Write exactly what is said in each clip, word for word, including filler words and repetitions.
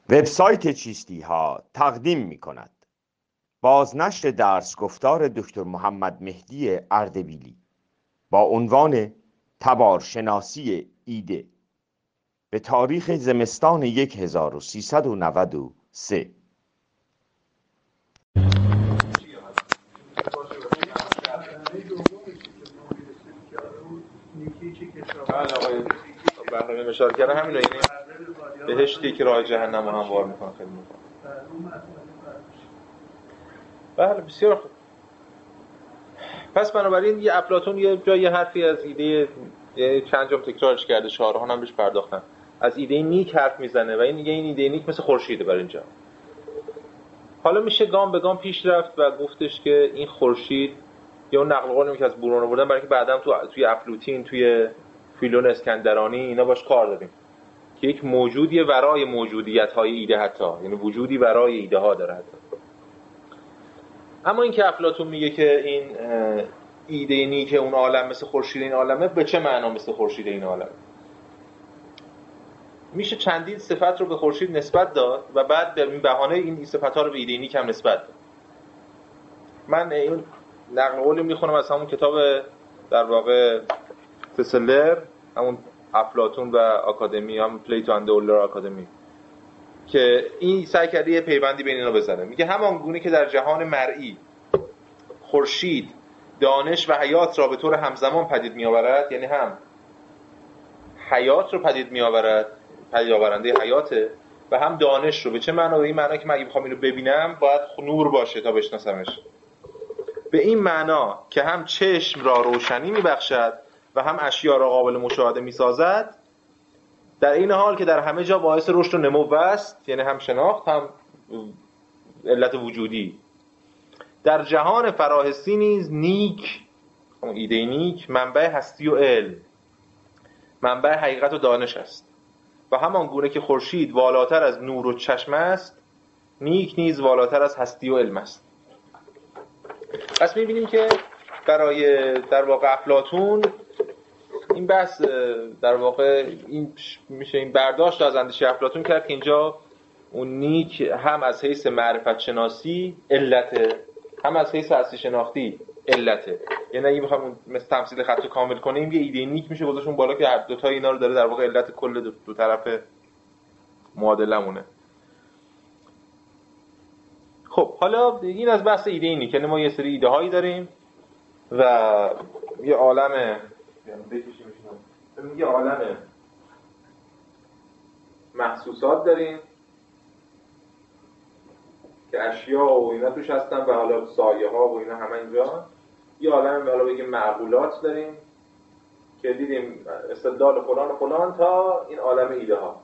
وبسایت چیستی ها تقدیم می کند بازنشر درس گفتار دکتر محمد مهدی اردبیلی با عنوان تبارشناسی ایده به تاریخ زمستان هزار و سیصد و نود و سه. برنامه اشاره کردن همین اینه بهشتی که راه جهنم رو هموار میکنه. خیلی میکنه. بله بسیار خوب. پس بنابراین یه افلاطون یه جای حرفی از ایده یه چند جام تکرارش کرده، شارحان هم بهش پرداختن، از ایده نیک حرف میزنه و این میگه این ایده نیک مثل خورشیده برای اینجا. حالا میشه گام به گام پیش رفت و گفتش که این خورشید یا اون نقل قولی که از برون آوردن برای اینکه بعداً تو توی افلاطین توی فیلون اسکندرانی اینا باش کار داریم که یک موجودی ورای موجودیت‌های ایده، حتی یعنی وجودی ورای ایده ها داره حتی. اما این که افلاطون میگه که این ایده نیک اون عالم مثل خورشید این عالمه، به چه معنا مثل خورشید این عالمه؟ میشه چندین صفت رو به خورشید نسبت داد و بعد به این بهانه این صفت‌ها رو به ایده نیک هم نسبت داد. من این نقل قولی میخونم از همون کتاب در واقع تسلر، همون افلاطون و آکادمی، هم پلیتو اند اولر آکادمی، که این سعی کرده یه پیوندی بین اینا بزنه. میگه همان گونه که در جهان مرئی خورشید دانش و حیات را به طور همزمان پدید میآورد، یعنی هم حیات رو پدید میآورد، پدید آورنده حیاته، و هم دانش رو. به چه معنا؟ به این معنا که من اگه بخوام اینو ببینم باید نور باشه تا بشناسمش. به این معنا که هم چشم را روشنی میبخشد و هم اشیا را قابل مشاهده میسازد، در این حال که در همه جا باعث رشد و نمو است، یعنی هم شناخت هم علت وجودی. در جهان فراحسی نیز نیک، اون ایده نیک، منبع هستی و علم، منبع حقیقت و دانش است. و همان گونه که خورشید والاتر از نور و چشم است، نیک نیز والاتر از هستی و علم است. پس می‌بینیم که برای در واقع افلاطون این بحث در واقع این میشه این برداشت از اندیشه افلاطون کرد که اینجا اون نیک هم از حیث معرفت شناسی علته، هم از حیث هستی شناختی علته. یعنی اگه بخوام مثل تمثیل خط کامل کنیم یه ایده نیک میشه گذاشون بالا که هر دو تا اینا رو داره در واقع علت کل دو, دو طرف معادلمونه. خب حالا این از بحث ایده نیک. یعنی ما یه سری ایده هایی داریم و یه عالم یعنی بکشیم یه عالم محسوسات داریم که اشیا و اینا توش هستن و حالا سایه ها و اینا همه اینجا. یه عالم حالا بگیم معقولات داریم که دیدیم استدلال فلان و فلان تا این عالم ایده ها.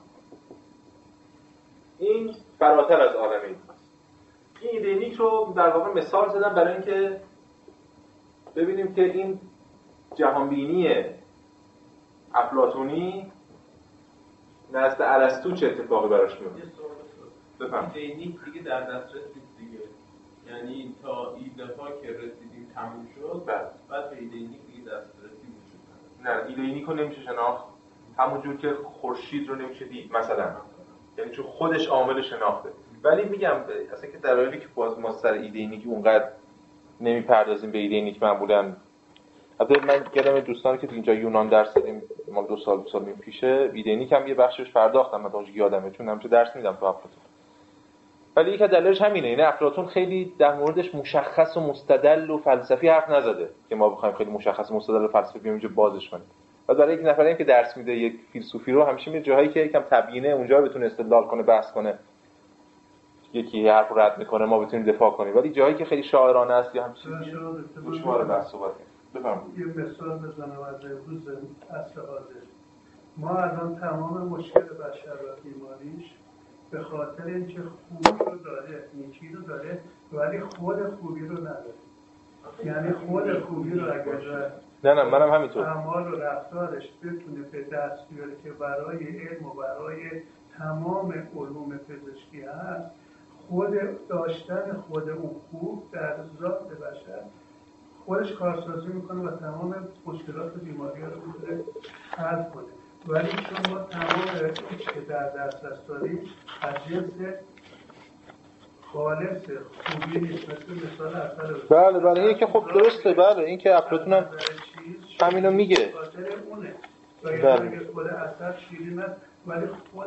این فراتر از عالم ایده هاست. این ایده نیک رو در واقع مثال زدم برای اینکه ببینیم که این جهانبینی افلاطونی نزد ارسطو چه اتفاقی براش میفته. بفهم. ایده نیک دیگه در دسترس نیست دیگه. یعنی تا ایده ها که رسیدیم تموم شد، بعد به ایده نیک دیگه دسترسی وجود نداره. نه، ایده نیک رو نمیشه شناخت همونجور که خورشید رو نمیشه دید مثلا. یعنی چون خودش عامل شناخته. ولی میگم اصلا که در حالی که باز ما سر ایده نیک اونقدر نمیپردازیم به ایده نیک معمولاً. البته من گفتم دوستانی که تو اینجا یونان درس دادیم ما دو سال دو سال نیم پیشه، ایده نیک هم یه بخشش پرداختم، من داشت یادمه چون همیشه درس میدم تو افلاطون. ولی یک از دلایلش همینه، یعنی افلاطون خیلی در موردش مشخص و مستدل و فلسفی حرف نزده که ما بخوایم خیلی مشخص و مستدل و فلسفی بیام اینجا بازش کنیم. و برای یک نفری که درس میده یک فیلسوفی رو همیشه میره جاهایی که یکم تبیینه، اونجا بتونه استدلال کنه، بحث کنه، یکی حرف رو رد میکنه ما بتونیم دفاع کنیم. ولی جایی که خیلی شاعرانه است یا همچین دشوار بحث صحبت بفرمایید. یه مثال بزنم از امروز عصر حاضر. ما الان تمام مشکل بشر و بیماریش به خاطر اینکه خوبی رو داره، نیکی رو داره، ولی خود خوبی رو نداره. یعنی خود خوبی رو اگر نه نه منم همینطور اعمال و رفتارش بتونه به دست بیاره که برای علم و برای تمام علوم پزشکی هست، خود داشتن خود اون خوب در ذات بشر خودش کارسازی میکنه و تمام مشکلات و بیماری‌ها رو میتونه حل کنه. ولی چون ما تمام هیچ که در دسترس داریم از جنس خالص خوبی نیست، مثل مثال اثر بله بله این که خب درسته، بله این که افلاطون هم همینو میگه. خاطر اونه بله. خود اثر شیرین است ولی خود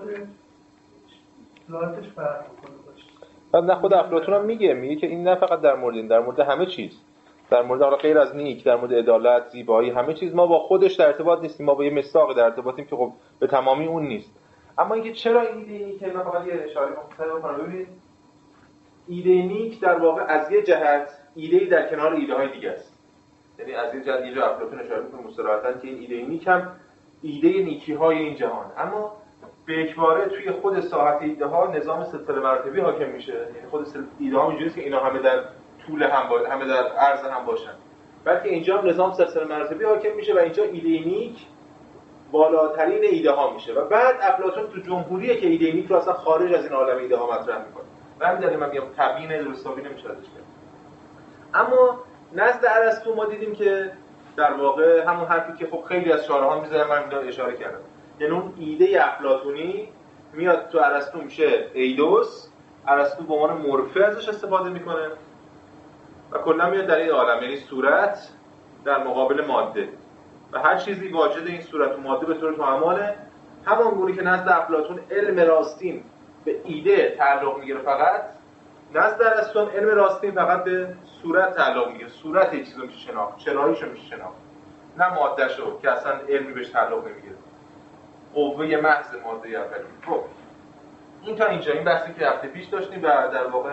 ذاتش فرق میکنه باشه. بعد نه خود افلاطون هم میگه میگه که این نه فقط در مورد این، در مورد همه چیز، در مورد حالا غیر از نیک، در مورد عدالت، زیبایی، همه چیز ما با خودش در ارتباط نیستیم، ما با یه مصداق در ارتباطیم که خب به تمامی اون نیست. اما اینکه چرا ایده نیک، من فقط یه اشاره مختصر بکنم. ببینید ایده نیک در واقع از یه جهت ایده در کنار ایده های دیگه است. یعنی از یه جهت یه جا افلاطون اشاره می‌کنه مصطلحاً که این ایده نیک هم ایده نیکی های این جهان، اما به یکباره توی خود ساحت ایده ها نظام سلسله مراتبی حاکم میشه. یعنی خود ایده ها اینجوریه که اینا همه در طول هم باشه، همه در عرض هم باشن، بلکه اینجا هم نظام سلسله مراتبی حاکم میشه و اینجا ایده نیک بالاترین ایده ها میشه. و بعد افلاطون تو جمهوریه که ایده نیک رو اصلا خارج از این عالم ایده ها مطرح میکنه. و همین دلیل من میگم تبیین درستابی نمیشه ازش کرد. اما نزد ارسطو ما دیدیم که در واقع همون حرفی که خب خیلی از شارحان میذارن، من اینجا اشاره کردم، یعنی اون ایده افلاطونی میاد تو ارسطو میشه ایدوس، ارسطو به عنوان مورفه ازش استفاده میکنه و کلا میاد در این عالم، یعنی صورت در مقابل ماده و هر چیزی واجد این صورت و ماده به طور تعامله. همون گونه که نزد افلاطون علم راستین به ایده تعلق میگیره، فقط نزد ارسطو علم راستین فقط به صورت تعلق میگیره. صورت یک چیزو میشه شناخت، چراییشو میشه شناخت، نه مادهشو که اصلا علمی بهش تعلق نمیگیره، قوه محض ماده اولی. خب این تا اینجا این بحثی که هفته پیش داشتیم و در واقع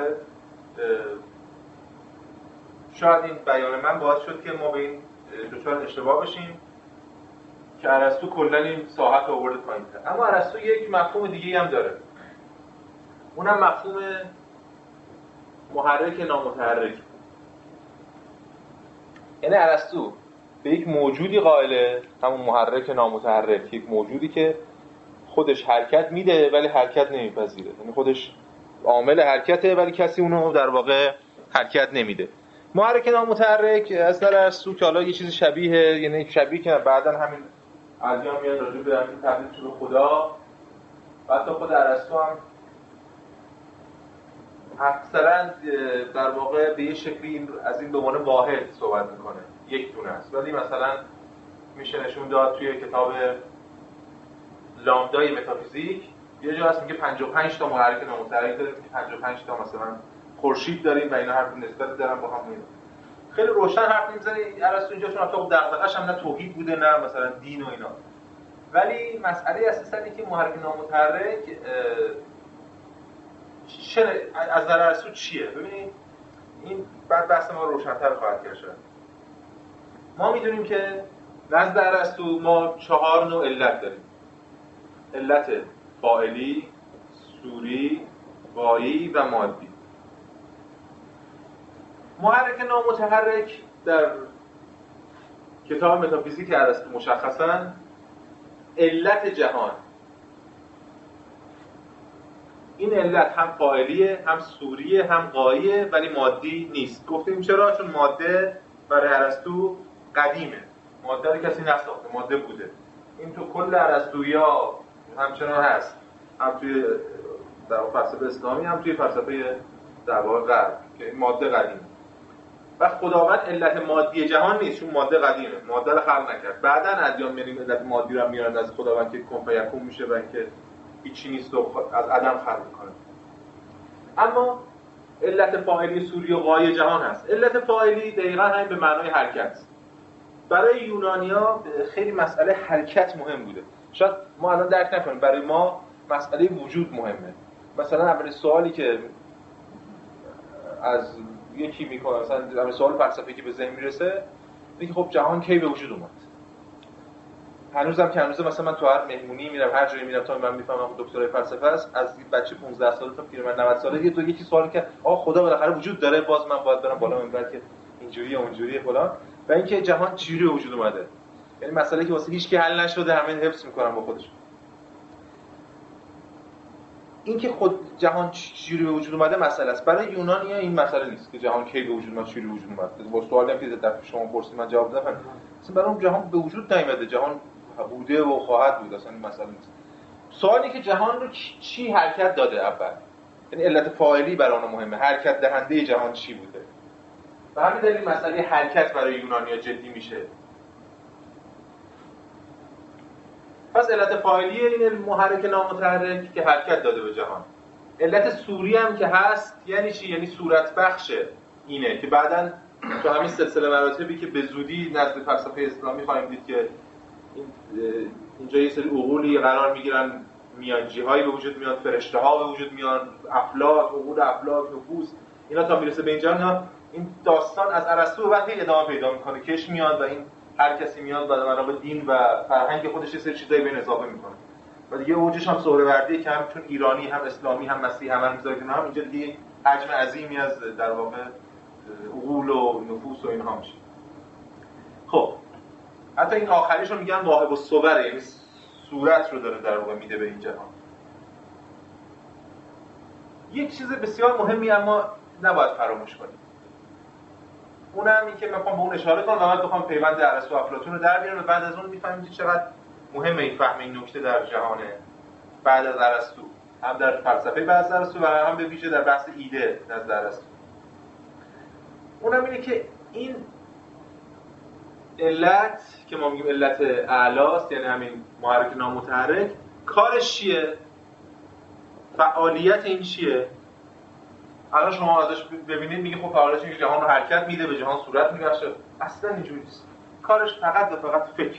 شاید این بیان من باعث شد که ما به این دچار اشتباه بشیم که ارسطو کلا این ساحت رو آورده پایین‌تر. اما ارسطو یک مفهوم دیگه‌ای هم داره، اونم مفهوم محرک نامتحرک. یعنی ارسطو به یک موجودی قائله، همون محرک نامتحرک، یک موجودی که خودش حرکت میده ولی حرکت نمیپذیره، یعنی خودش عامل حرکته ولی کسی اونو در واقع حرکت نمیده. محرک نامتحرک از نظر ارسطو که حالا یه چیز شبیه، یعنی شبیه که بعداً همین ادیان میاد راجع به همین تبدیل شده خدا، و حتی خود ارسطو هم اکثرا در واقع به یه شکلی از این به عنوان واحد صحبت میکنه، یک دونه است. ولی مثلا میشه نشون داد توی کتاب لامدای متافیزیک یه جا هست میگه پنجاه و پنج تا محرک نامتحرک داریم، که پنجاه و پنج تا مثلا خورشید داریم و اینا حرف نسبت دارن با هم. خیلی روشن حرف میزنه ارسطو اینجا، چون اصلا دغدغه‌اش هم نه توحید بوده نه مثلا دین و اینا. ولی مسئله اساساً اینه که محرک نامتحرک چه از نظر ارسطو چیه؟ ببینید این بعد بحث ما روشن‌تر خواهد کرد. ما میدونیم که نزد ارسطو ما چهار نوع علت داریم: علت فاعلی، صوری، غایی و مادی. محرک نامتحرک در کتاب متافیزیک ارسطو مشخصاً علت جهان. این علت هم فاعلیه، هم صوریه، هم غاییه، ولی مادی نیست. گفتیم چرا؟ چون ماده برای ارسطو قدیمه، ماده رو کسی نساخته، ماده بوده. این تو کل ارسطویی همچنان هست، هم توی در فلسفه اسلامی هم توی فلسفه در واقع غرب، که این ماده قدیمه. و خداوند علت مادی جهان نیست، چون ماده قدیمه، ماده رو خلق نکرد. بعداً ادیان میریم علت مادی رو میارن از خداوند که کن فیکون میشه و اینکه هیچی نیست و از عدم خلق میکنه. اما علت فاعلی، صوری و غایی جهان هست. علت فاعلی دقیقاً همین به معنای حرکت. برای یونانیا خیلی مسئله حرکت مهم بوده. شاید ما الان درک نکنیم، برای ما مسئله وجود مهمه. مثلا اول سوالی که از یکی میکنه، مثلا اول سوال فلسفی که به ذهن میرسه اینه که خب جهان کی به وجود اومد؟ هنوزم که هنوز مثلا من تو هر مهمونی میرم، هر جایی میرم تا من میفهمم دکترای فلسفه است، از بچه پانزده ساله تا پیرمرد نود ساله یه دو یکی سوال که آقا خدا بالاخره وجود داره، باز من باید برم بالا منبر که اینجوریه اونجوریه فلان، و اینکه جهان چجوری به وجود اومده. یعنی مسئله که واسه هیچ کی حل نشده، همه حفظ میکنن با خودشون. اینکه خود جهان چجوری به وجود اومده مسئله است. برای یونانیا این مسئله نیست که جهان کی به وجود اومد، چجوری به وجود اومد. با سوالی هم که در شما پرسید من جواب دادم، مثلا برای اون جهان به وجود نیامده، جهان بوده و خواهد بود، اصلا این مسئله نیست. سوالی که جهان رو چی حرکت داده اول، یعنی علت فاعلی برای اون مهمه، حرکت دهنده جهان چی بوده. به همین دلیل مسئله حرکت برای یونانی‌ها جدی میشه. پس علت فاعلی این محرک نامتحرک که حرکت داده به جهان. علت صوری هم که هست یعنی چی؟ یعنی صورت بخش اینه که بعداً تو همین سلسله مراتبی که به زودی نزد فلسفه اسلامی خواهیم دید که این اینجا یه سری عقولی قرار میگیرن، میانجی‌هایی به وجود میاد، فرشته‌ها به وجود میان، افلاک، عقول افلاک، نفوس، اینا تا میرسه به اینجا نه این داستان از ارسطو بعد ادامه پیدا میکنه، کش میاد و این هر کسی میاد بعد بنا دین و فرهنگ خودش یه سری چیزایی به اضافه میکنه و دیگه اوجش هم سهروردی که هم چون ایرانی هم اسلامی هم مسیحی هم میذارید هم اینجا دیگه حجم عظیمی از در واقع عقول و نفوس و اینها میشه. خب حتی این آخریش رو میگن واهب الصور، یعنی صورت رو داره در واقع میده به این جهان. یک چیز بسیار مهمی اما نباید فراموش کنیم، اونم این که من میخوام به اون اشاره کنم و بعد بخوام پیوند ارسطو و افلاطون رو در بیارم و بعد از اون میفهمیم چقدر مهمه این فهم این نکته در جهانه بعد از ارسطو، هم در فلسفه بعد از ارسطو و هم به ویژه در بحث ایده نزد ارسطو. اونم اینه که این علت که ما میگیم علت اعلاست، یعنی همین محرک نامتحرک، کارش چیه؟ فعالیت این چیه؟ الان شما ازش ببینید میگه خب فعالیت اینه که جهان رو حرکت میده، به جهان صورت میبخشه. اصلا اینجوری نیست. کارش فقط و فقط فکر،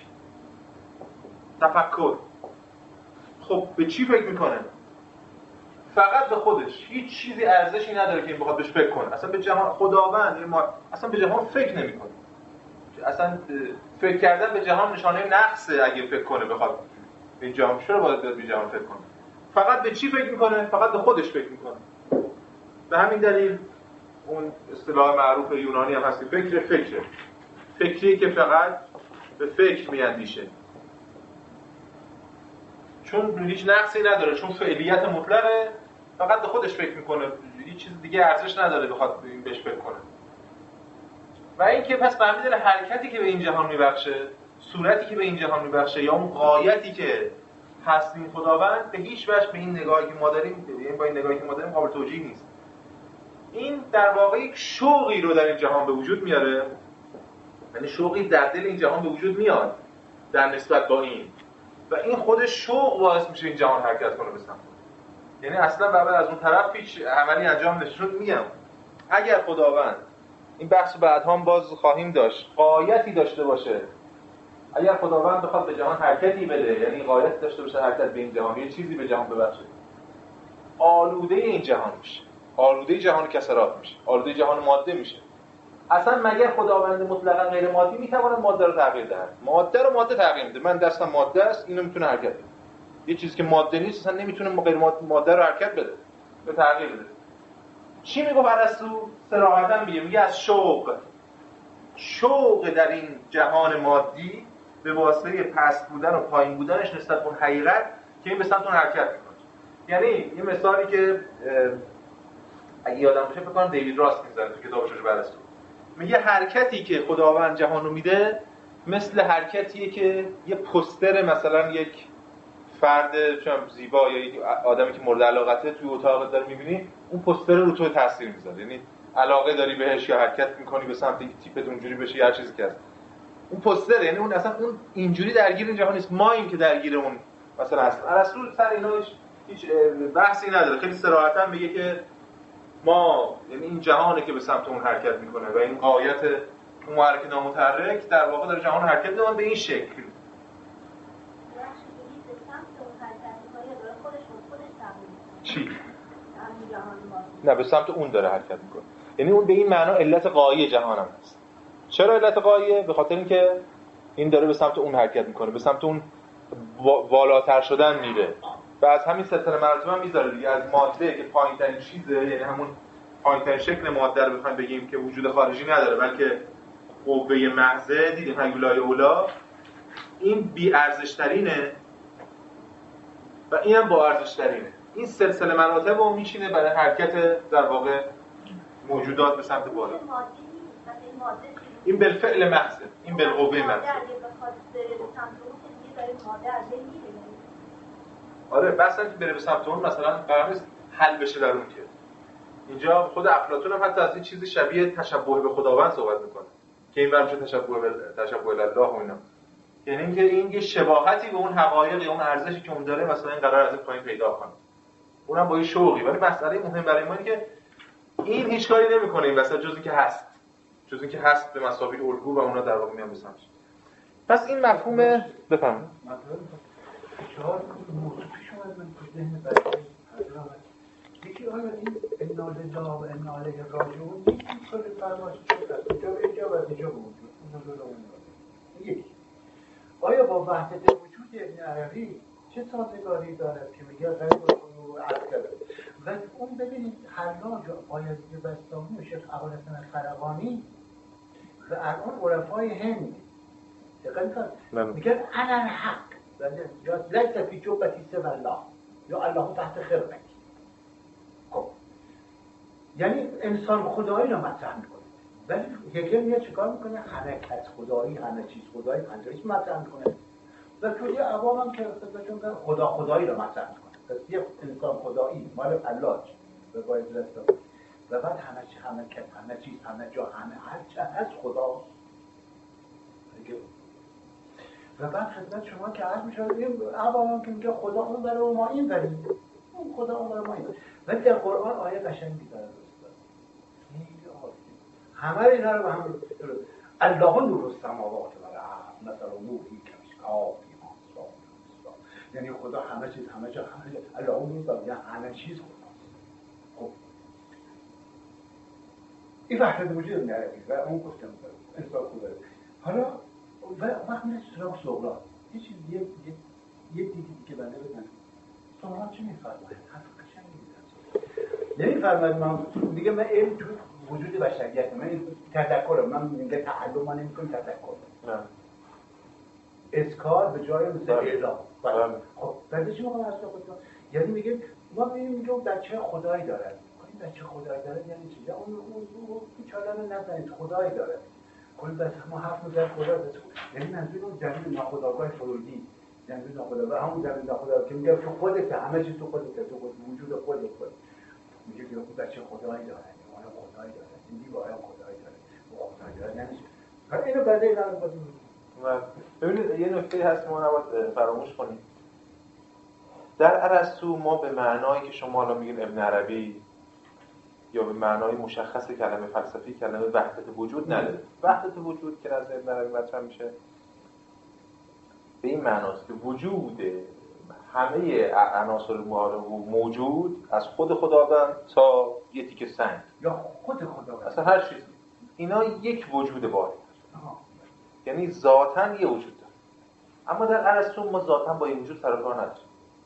تفکر. خب به چی فکر میکنه؟ فقط به خودش. هیچ چیزی ارزشی نداره که این بخواد بهش فکر کنه. اصلا به جهان خداوند ما اصلا به جهان فکر نمیکنه. اصلا فکر کردن به جهان نشانه نقصه. اگه فکر کنه بخواد به جهان، چرا باید به جهان فکر کنه؟ فقط به چی فکر میکنه؟ فقط به خودش فکر میکنه. به همین دلیل اون اصطلاح معروف یونانی هم هست فکر فکره. فکری که فقط به فکر میاندیشه. چون هیچ نقصی نداره، چون فعلیت مطلقه، فقط به خودش فکر میکنه، هیچ چیز دیگه ارزش نداره بخواد بهش فکر کنه. و این که پس به همین دلیل حرکتی که به این جهان میبخشه، صورتی که به این جهان میبخشه یا اون غایتی که هست این خداوند، به هیچ وجه به این نگاهی که ما داریم، یعنی با این نگاهی که ما داریم قابل توجیه نیست. این در واقع یک شوقی رو در این جهان به وجود میاره، یعنی شوقی در دل این جهان به وجود میاد در نسبت با این، و این خود شوق باعث میشه این جهان حرکت کنه به سمت. یعنی اصلا بعد از اون طرف هیچ عملی انجام نمیشه. میگم اگر خداوند، این بحث بعدها هم باز خواهیم داشت، غایتی داشته باشه، اگر خداوند بخواد به جهان حرکتی بده، یعنی غایت داشته باشه حرکت به این جهان، یه چیزی به جهان ببخشه، آلوده این جهان میشه، آلوده جهان کسرات میشه، آلوده جهان ماده میشه. اصلا مگر خداوند مطلقاً غیر مادی میتواند ماده رو تغییر دهد؟ ماده رو ماده تغییر میده. من دستم ماده است، اینو میتونه حرکت بده. یه چیزی که ماده نیست اصلا نمیتونه غیر ماده رو حرکت بده، به تغییر بده. چی میگه ارسطو؟ صراحتاً میگه میگه از شوق، شوق در این جهان مادی به واسطه پست بودن و پایین بودنش نسبت به اون حقیقت که این به سمت اون حرکت میکنه. یعنی یه مثالی که اگه یادم باشه فکر کنم دیوید راست میذاره تو کتابش رو ارسطو، میگه حرکتی که خداوند جهان رو میده مثل حرکتیه که یه پوستر مثلا یک فرد چم زیبا یا یک آدمی که مورد علاقته توی اتاق داره میبینی، اون پوستر رو تو تاثیر میذاره، یعنی علاقه داری بهش یا حرکت میکنی به سمت اینکه تیپت اونجوری بشه یا هر چیزی که هست. اون پوستر، یعنی اون اصلا اون اینجوری درگیر این جهان نیست، ما این که درگیر اون مثلا هست. ارسطو سر ایناش هیچ بحثی نداره، خیلی صراحتاً میگه که ما، یعنی این جهانه که به سمت اون حرکت میکنه و این غایت اون محرک نامتحرک در واقع داره جهان حرکت میده به این شکل. چی؟ نه، به سمت اون داره حرکت میکنه. یعنی اون به این معنا علت غایی جهان هم هست. چرا علت غاییه؟ به خاطر اینکه این داره به سمت اون حرکت میکنه، به سمت اون والاتر شدن میره و از همین سلسله مراتب هم میذاره دیگه، از ماده که پایین ترین چیزه، یعنی همون پایین ترین شکل ماده رو بخوایم بگیم که وجود خارجی نداره بلکه قوه محضه، دیدیم هیولای اولا، این بی ارزش ترینه و اینم با ارزش ترینه. این سلسله مراتب رو میچینه برای حرکت در واقع موجودات به سمت بالا. این بالفعل محضه، این بالقوه محضه. داره ماده از بین میره. آره بحثن که بره به سمت اون مثلا قرار نیست حل بشه در اون که اینجا خود افلاطون هم حتی از این چیزی شبیه تشبه به خداوند صحبت میکنه که این برمیشه تشبه به تشبه الله و اینا، یعنی اینکه این یه شباهتی به اون حقایق یا اون ارزشی که اون داره مثلا این قرار از این پایین پیدا کنه، اونم با یه شوقی. ولی مسئله مهم برای ما اینه که این هیچ کاری نمیکنه این وسط جز اینکه هست، جز اینکه هست به مسابقه الگو و اونا در واقع میان بسامش. پس این مفهوم بفهمید چهار موضوع پیش اومد من تو ذهن بچه حضرت. یکی آیا این انا لله و انا الیه راجعون یکی کل فرمایش شده است اینجا به اینجا و از اینجا موجود یکی آیا با وحدت وجود ابن عربی چه سازگاری دارد که میگه غیر و عرض کرده و اون ببینید حلاج و آیدی بستانی و شیخ ابوالحسن الخرقانی و الان عرفای هند دقیق میگن انا الحق یا لیس فی جبتی سوی الله یا الله تحت خرقتی. خب یعنی انسان خدایی رو مطرح میکنه، ولی هگل میاد چیکار میکنه؟ همه کس خدایی، همه چیز خدایی، پنجاریسم مطرح میکنه و توی عوام هم که خودشون خدا خدایی رو مطرح میکنه. پس یه انسان خدایی مال فلاج به باید رستا و بعد همه چی، همه کس، همه چیز، همه جا، همه هر چه هست خداست. و بعد خدمت شما که عرض میشه این عوام که میگه خدا اون برای ما این بریم، اون خدا اون برای ما این بریم. ولی در قرآن آیه قشنگی داره همه اینا رو به هم رو الله نور السماوات و الارض مثلا نوری کمشکاف ایمان صاف، یعنی خدا همه چیز، همه جا، همه جا الله نور، یعنی همه چیز خداست. خب این وحدت وجود نعرفی و اون گفتم انسان خدایی. حالا و وقت میره سراغ سقراط یه چیز یه یه یه دیدی که بنده بزنم سقراط چه میفرماید؟ حرف قشنگی میزنه. نمیفرماید من میگه من علم تو وجود بشریت، من تذکرم، من میگه تعلم من نمیکنم تذکر نه اسکار به جای مثل اعلام. خب بعد چی میگم اصلا خودم یعنی میگه ما میگیم بچه خدایی داره، این بچه خدایی داره یعنی چی؟ اون اون اون چالان نزنید خدایی داره کل بس ما حرف می‌زنیم خدا بس یعنی منظور اون زمین ناخودآگاه فرویدی، زمین ناخودآگاه همون زمین ناخودآگاه که میگه تو خودت همه چیز تو خودت، تو خود وجود خودت خود میگه که خود بچه خدایی داره، اون خدایی داره، این دیواره خدایی داره، اون خدایی داره نمیشه. حالا اینو بعد اینا رو بازی ببینید یه نکته هست ما نباید فراموش کنیم. در ارسطو ما به معنایی که شما الان میگین ابن عربی یا به معنای مشخص کلمه فلسفی کلمه وحدت وجود نداره. وحدت وجود که از ابن عربی مطرح میشه به این معناست که وجود همه عناصر موجود از خود خداوند تا یه تیکه سنگ یا خود خداوند اصلا هر چیزی اینا یک وجود واحد، یعنی ذاتاً یه وجود داره. اما در ارسطو ما ذاتاً با این وجود سر و کار نداریم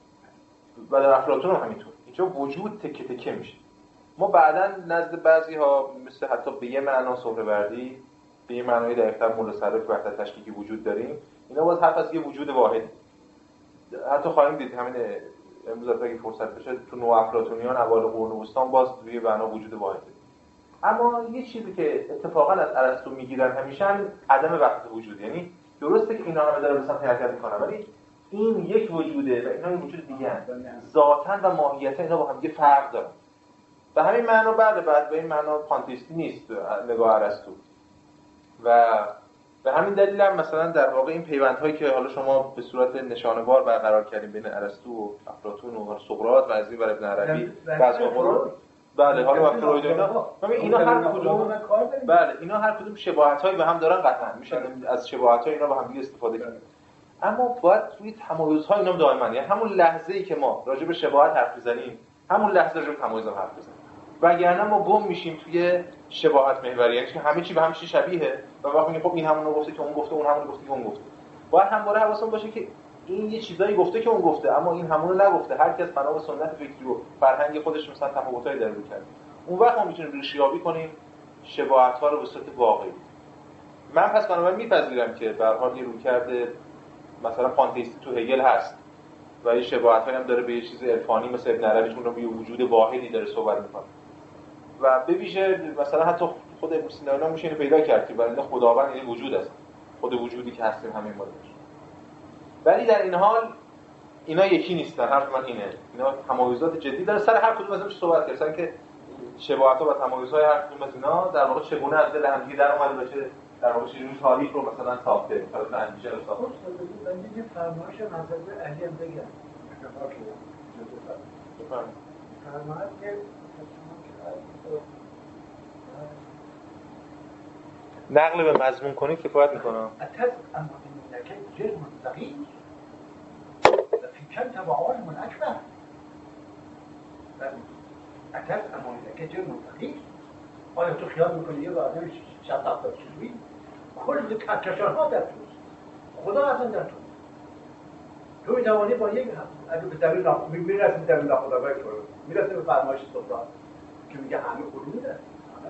و در افلاطون هم همینطور. اینجا وجود تکه تکه میشه. ما بعداً نزد بعضی‌ها مثل حتی به یه معنا سهروردی به یه معنای دقیق‌تر متصرف وحدت تشکیکی وجود داریم، اینا باز حرف از یه وجود واحد. حتی خواهیم دید همین امروز اگه فرصت بشه تو نو افلاطونیان اوایل قرون وسطا باز روی بنا وجود واحده. اما یه چیزی که اتفاقاً از ارسطو میگیرن همیشه عدم وحدت وجود، یعنی درسته که اینا همه دارن به سمت حرکت میکنن ولی این یک وجوده و اینا یک وجود دیگه هستن، ذاتاً و ماهیتاً اینا با هم دیگه فرق دارن. به همین معنا بعد بعد به این معنا پانتئیستی نیست نگاه ارسطو و به همین دلیل هم مثلا در واقع این پیوندهایی که حالا شما به صورت نشانه‌وار برقرار کردیم بین ارسطو و افلاطون و سقراط و از این بر ابن عربی بعضی قرآن بله حالا و فروید اینا ببین اینا هر کدوم بله اینا هر کدوم شباهتایی به هم دارن قطعا میشه از شباهت‌های اینا با هم دیگه استفاده کرد. اما باید توی تمایزهای اینا دائما یعنی همون لحظه‌ای که ما راجع به شباهت حرف می‌زنیم همون لحظه راجع به تمایز حرف بزنیم وگرنه ما گم میشیم توی شباهت محوری، یعنی که همه چی به هم چیز شبیهه و وقتی میگیم خب این همون رو گفته که اون گفته اون همون رو گفته که اون گفته. باید همواره حواسمون باشه که این یه چیزایی گفته که اون گفته اما این همون رو نگفته. هر کس بنا به سنت فکری و فرهنگ خودش مثلا تفاوتایی داره کرده. اون وقت ما میتونیم ریشه‌یابی کنیم شباهت‌ها رو به صورت واقعی. من پس بنابراین میپذیرم که به هر حال یه رویکرد مثلا پانتئیستی تو هگل هست و یه شباهت‌هایی هم داره به یه چیز عرفانی مثل ابن عربی چون رو به وجود واحدی داره صحبت می‌کنه. و به ویژه مثلا حتی خود ابن سینا اینا میشه اینو پیدا کرد که برای خداوند یعنی وجود است، خود وجودی که هستیم همین ما داشت. ولی در این حال اینا یکی نیستن. حرف من اینه، اینا تمایزات جدی داره. سر هر کدوم از اینش صحبت کردن، سر که شباهت‌ها و تمایزهای هر کدوم از اینا در واقع چگونه از دل هم دیگه در اومده باشه، در واقع چجوری تاریخ رو مثلا ساخته، مثلا اندیشه رو ساخته. من دیگه فرمایش حضرت علی هم بگم. بفرمایید. فرمایش که نقل به مضمون کنید کفایت میکنه. اتز اما اینکه جرم صغیر و فی کن تبعال من اکبر. اتز اما اینکه جرم صغیر. آیا تو خیال میکنی یه آدم شب هفتاد کیلویی کل کهکشان ها در توست، خدا اصلا در تو تو میتوانی با یک اگه به دلیل میرسیم در دلیل خداوند تو میرسیم به فرمایش سلطان که میگه همه علوم داره.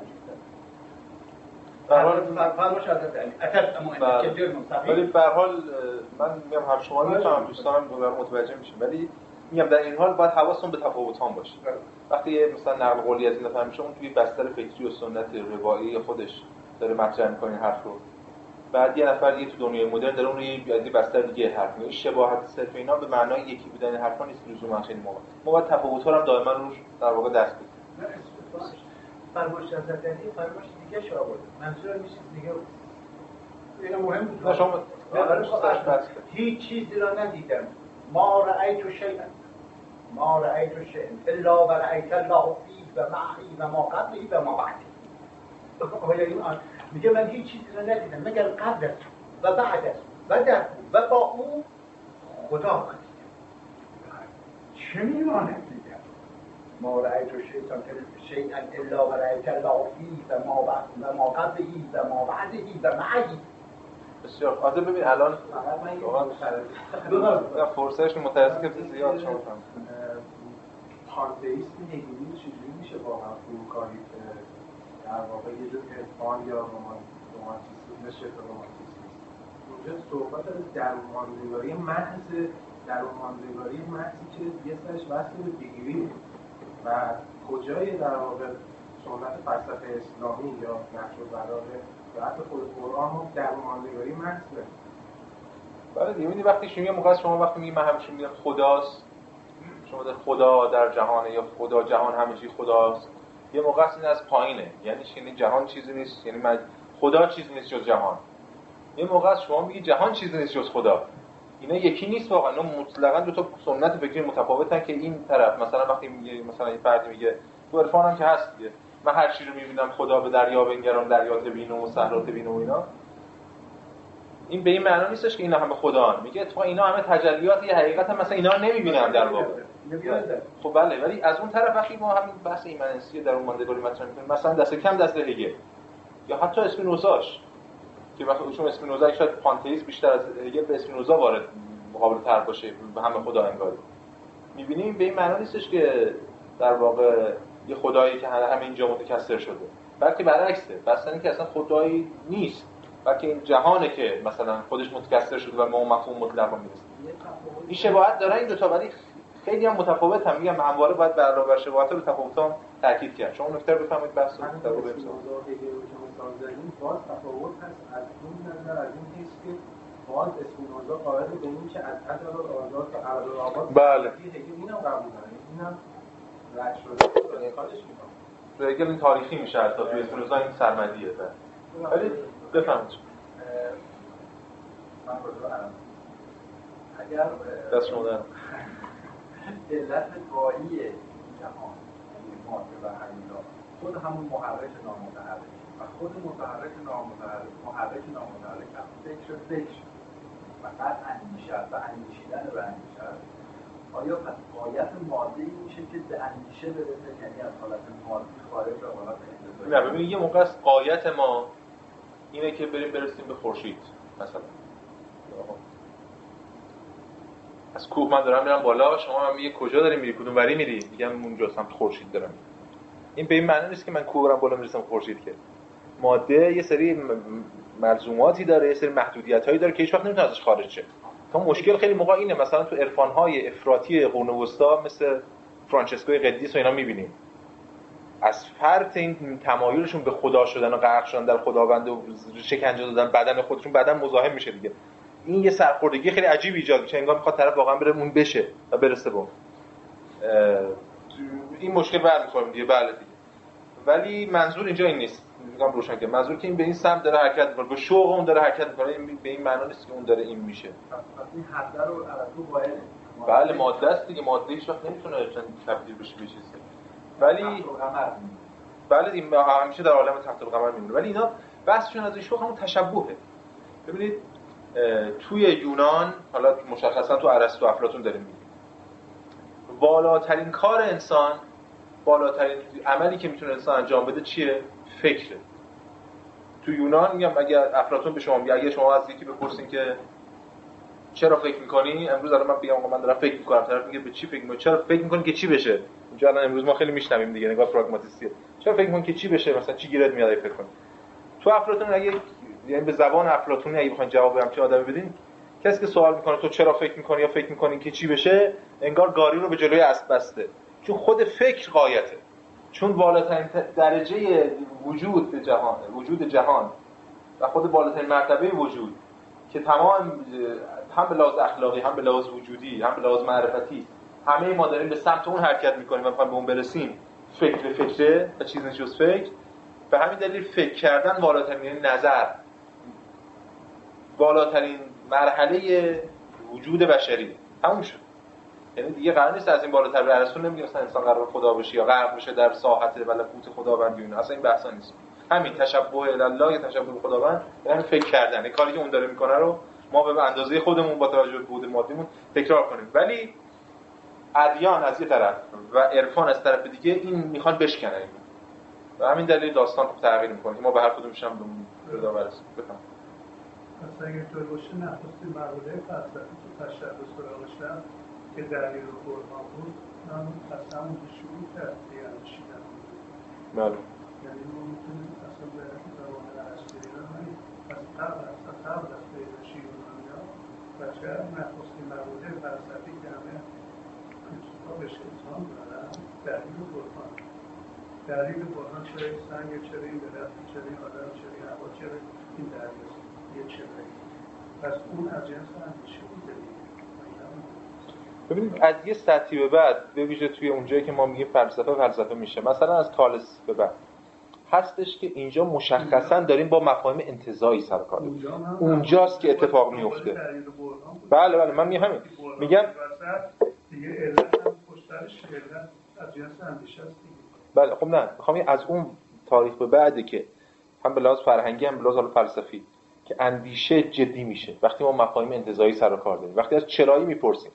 در حال فرمایش حضرت علی اتش اما اینکه جرم صغیر. ولی به هر حال من میگم هر شما میفهمم، دوستانم متوجه میشن، ولی میگم در این حال باید حواستون به تفاوت‌ها باشه. وقتی یه مثلا نقل قولی از این نفر میشه، اون توی بستر فکری و سنت روایی خودش داره مطرح می‌کنه این حرف رو. بعد یه نفر یه تو دنیای مدرن داره اون رو یه بستر دیگه حرف می‌زنه. شباهت صرف اینا به معنای یکی بودن حرفا نیست، لزوما خیلی مهمه. ما باید تفاوت‌ها رو هم دائما روش در واقع دست بدیم. فرمایش حضرت علی فرمایش دیگه شو آورد. منظور میشه دیگه اینا مهم بود. نه شما هیچ چیزی را ندیدم. ما رأیت شیئا ما رأیت شیئا الا و رأیت الله فیه و معی و ما قبلی و ما بعدی. میگه من هیچ چیزی را ندیدم مگر قبل از و بعد از و در و با او خدا را دیدم. چه میماند دیدم؟ ما رأیت شیئا الا و رأیت الله فیه و ما بعد و ما قبلی و ما بعدی و معی. بسیار حاضر ببین الان واقعا فرصتش متأسفانه که زیاد شما فهم پانتئیسم هگلی چجوری میشه واقعا فروکاری که در واقع یه جور عرفان یا رومانتیسم نشه رومانتیسم اونجا صحبت از درونماندگاری محض درونماندگاری محضی که یه سرش وصل به دیگری و کجای در واقع سنت فلسفه اسلامی یا نقش البلاغه یا حتی خود قرآن هم درونماندگاری محض داره. بله دیگه می‌بینی وقتی شما موقع شما وقتی میگی من همیشه میگم خداست، شما در خدا در جهانه یا خدا جهان همیشه خداست، یه موقع این از پایینه، یعنی یعنی جهان چیزی نیست، یعنی من خدا چیزی نیست جز جهان. یه موقع شما میگی جهان چیزی نیست جز خدا. اینا یکی نیست واقعا، اینا مطلقاً دو تا سنت فکری متفاوتن که این طرف مثلا وقتی میگه مثلا این فردی میگه تو عرفان هم که هست دیگه من هر چی رو میبینم خدا به دریا بنگرم دریا تبینم و صحرا تبینم و اینا، این به این معنا نیستش که اینا همه خدان. میگه تو اینا همه تجلیات یه حقیقت هم مثلا اینا رو نمیبینم در واقع. خب بله، ولی از اون طرف وقتی ما همین بحث ایمنسی در اون ماندگاری مطرح می‌کنیم، مثلا دست کم دست هگل یا حتی اسپینوزاش که وقتی چون اسپینوزا شاید پانتئیسم بیشتر از هگل به اسپینوزا وارد مقابل تر باشه، به همه خدا انگاری. می‌بینیم به این معنا نیستش که در واقع یه خدایی که همه اینجا متکثر شده، بلکه برعکسه، مثلا اینکه اصلا خدایی نیست، بلکه این جهانه که مثلا خودش متکثر شده و ما مفهوم مطلق رو می‌رسیم. این شباهت داره این دو تا، ولی خیلی هم متفاوت هم. میگم همواره باید برابر شباهت رو تفاوت‌ها تاکید کرد. شما نکته رو بفهمید بحث رو در رو بریم. باز تفاوت هست از اون نظر، از این حیث که باز اسپینوزا قائل به این که از عدل آزاد تا ابد آباد بله اینم قبول داره، اینم رد شده کارش میکنه. هگل این تاریخی میشه حتی توی اسپینوزا این سرمدیه. ولی بفهمید من کجا الان اگر دست شما در علت گاهی جهان یعنی ماده و همینا خود همون محرک نامتحرک و خود متحرک نامتحرک محرک نامتحرک هم فکر فکر فقط اندیشه و اندیشیدن و اندیشه، آیا پس غایت ماده این میشه که به اندیشه برسه، یعنی از حالت مادی خارج و حالت انتزاعی؟ نه ببینید یه موقع است غایت ما اینه که بریم برسیم به خورشید مثلا. از کوه من دارم میرم بالا، شما هم میگه کجا داری میری، کدوم وری میری؟ میگم اونجا سمت خورشید دارم. این به این معنی نیست که من کوه برم بالا میرسم خورشید، که ماده یه سری ملزوماتی داره، یه سری محدودیتایی داره که هیچ وقت نمیتونه ازش خارج شه. تا مشکل خیلی موقع اینه، مثلا تو عرفان‌های افراطی قرون وسطا مثل فرانچسکوی قدیس و اینا میبینیم از فرط این تمایلشون به خدا شدن و غرق شدن در خداوند و شکنجه دادن بدن خودشون، بدن مزاحم میشه دیگه. این یه سرخوردگی خیلی عجیب ایجاد میشه، انگار میخواد طرف واقعا بره اون بشه و برسه به اون. این مشکل برمیخوریم دیگه. بله دیگه. ولی منظور اینجا این نیست، میگم روشن که منظور که این به این سمت داره حرکت میکنه، به شوق اون داره حرکت میکنه، این به این معنا نیست که اون داره این میشه. این حد رو علتو باید بله ماده است دیگه، ماده هیچ وقت نمیتونه تبدیل بشه به چیزی. ولی بله این همیشه در عالم تحت القمر میمونه. ولی اینا بحثشون از شوق همون تشبوهه. ببینید توی یونان، حالا مشخصا تو ارسطو و افلاطون داریم میگیم، بالاترین کار انسان، بالاترین عملی که میتونه انسان انجام بده چیه؟ فکره. تو یونان میگم اگر افلاطون به شما میگه، اگه شما از یکی بپرسین که چرا فکر میکنی، امروز الان من بگم من دارم فکر میکنم، طرف میگه به چی فکر میکنی؟ چرا فکر میکنی که چی بشه؟ اینجا الان امروز ما خیلی میشنویم دیگه، نگاه پراگماتیستیه. چرا فکر میکنی که چی بشه؟ مثلا چی گیرت میاد فکر کنی؟ تو افلاطون اگه یعنی به زبان افلاطونی اگه بخواید جواب همچین آدمی بدین، کسی که سوال میکنه تو چرا فکر میکنی یا فکر میکنی که چی بشه، انگار گاری رو به جلوی اسب بسته. چون خود فکر غایته، چون بالاترین درجه وجود به جهان، وجود جهان و خود بالاترین مرتبه وجود که تمام هم به لحاظ اخلاقی، هم به لحاظ وجودی، هم به لحاظ معرفتی، همه ما داریم به سمت اون حرکت میکنیم و میخوایم به اون برسیم. فکر فکره و چیزی جز فکر. به همین دلیل فکر کردن بالاترین نظر، بالاترین مرحله وجود بشری تموم شد. یعنی دیگه قرار نیست از این بالاتر به ارسطو نمیگه مثلا انسان قرار خدا بشه یا غرق بشه در ساحت ملکوت خداوند. اینا اصلا این بحثا نیست. همین تشبه الله یا تشبه به خداوند، یعنی فکر کردن، این کاری که اون داره میکنه رو ما به اندازه خودمون با توجه به بود مادیمون تکرار کنیم. ولی ادیان از یه طرف و عرفان از طرف دیگه این میخوان بشکنن این. و همین دلیل داستان خوب تغییر میکنه. ما به هر کدومش هم به رضا برسیم. بفهم. اصلا اگه طور باشه نخواستیم مقوله فلسفی تو تشبه سراغش رفت که دلیل و برهان بود، من اصلا اون شروع کرد دیگه اندشیدن. بله. یعنی ما میتونیم اصلا به زبان ارسطویی رو نمید از قبل از قبل از پیدایش یونانیا و چه نخواستیم مقوله فلسفی که همه کتابش انسان دارن، دلیل و برهان. دلیل و برهان چرا این سنگ، چرا این درخت، چرا این آدم، چرا این هوا، چرا این دریا یه چرا. پس اون از جنس اندیشه بوده دیگه. ببینید از یه سطحی به بعد، به ویژه توی اونجایی که ما میگیم فلسفه فلسفه میشه، مثلا از تالس به بعد هستش که اینجا مشخصا داریم با مفاهیم انتزاعی سر کار داریم. اونجاست که اتفاق میفته. بله بله من میگم همین میگم دیگه علت هم پشترش علت از جنس اندیشه است دیگه. بله خب نه میخوام از اون تاریخ به بعدی که هم به لحاظ فرهنگی هم به لحاظ فلسفی که اندیشه جدی میشه، وقتی ما مفاهیم انتزاعی سر کار داریم، وقتی از چرایی میپرسیم،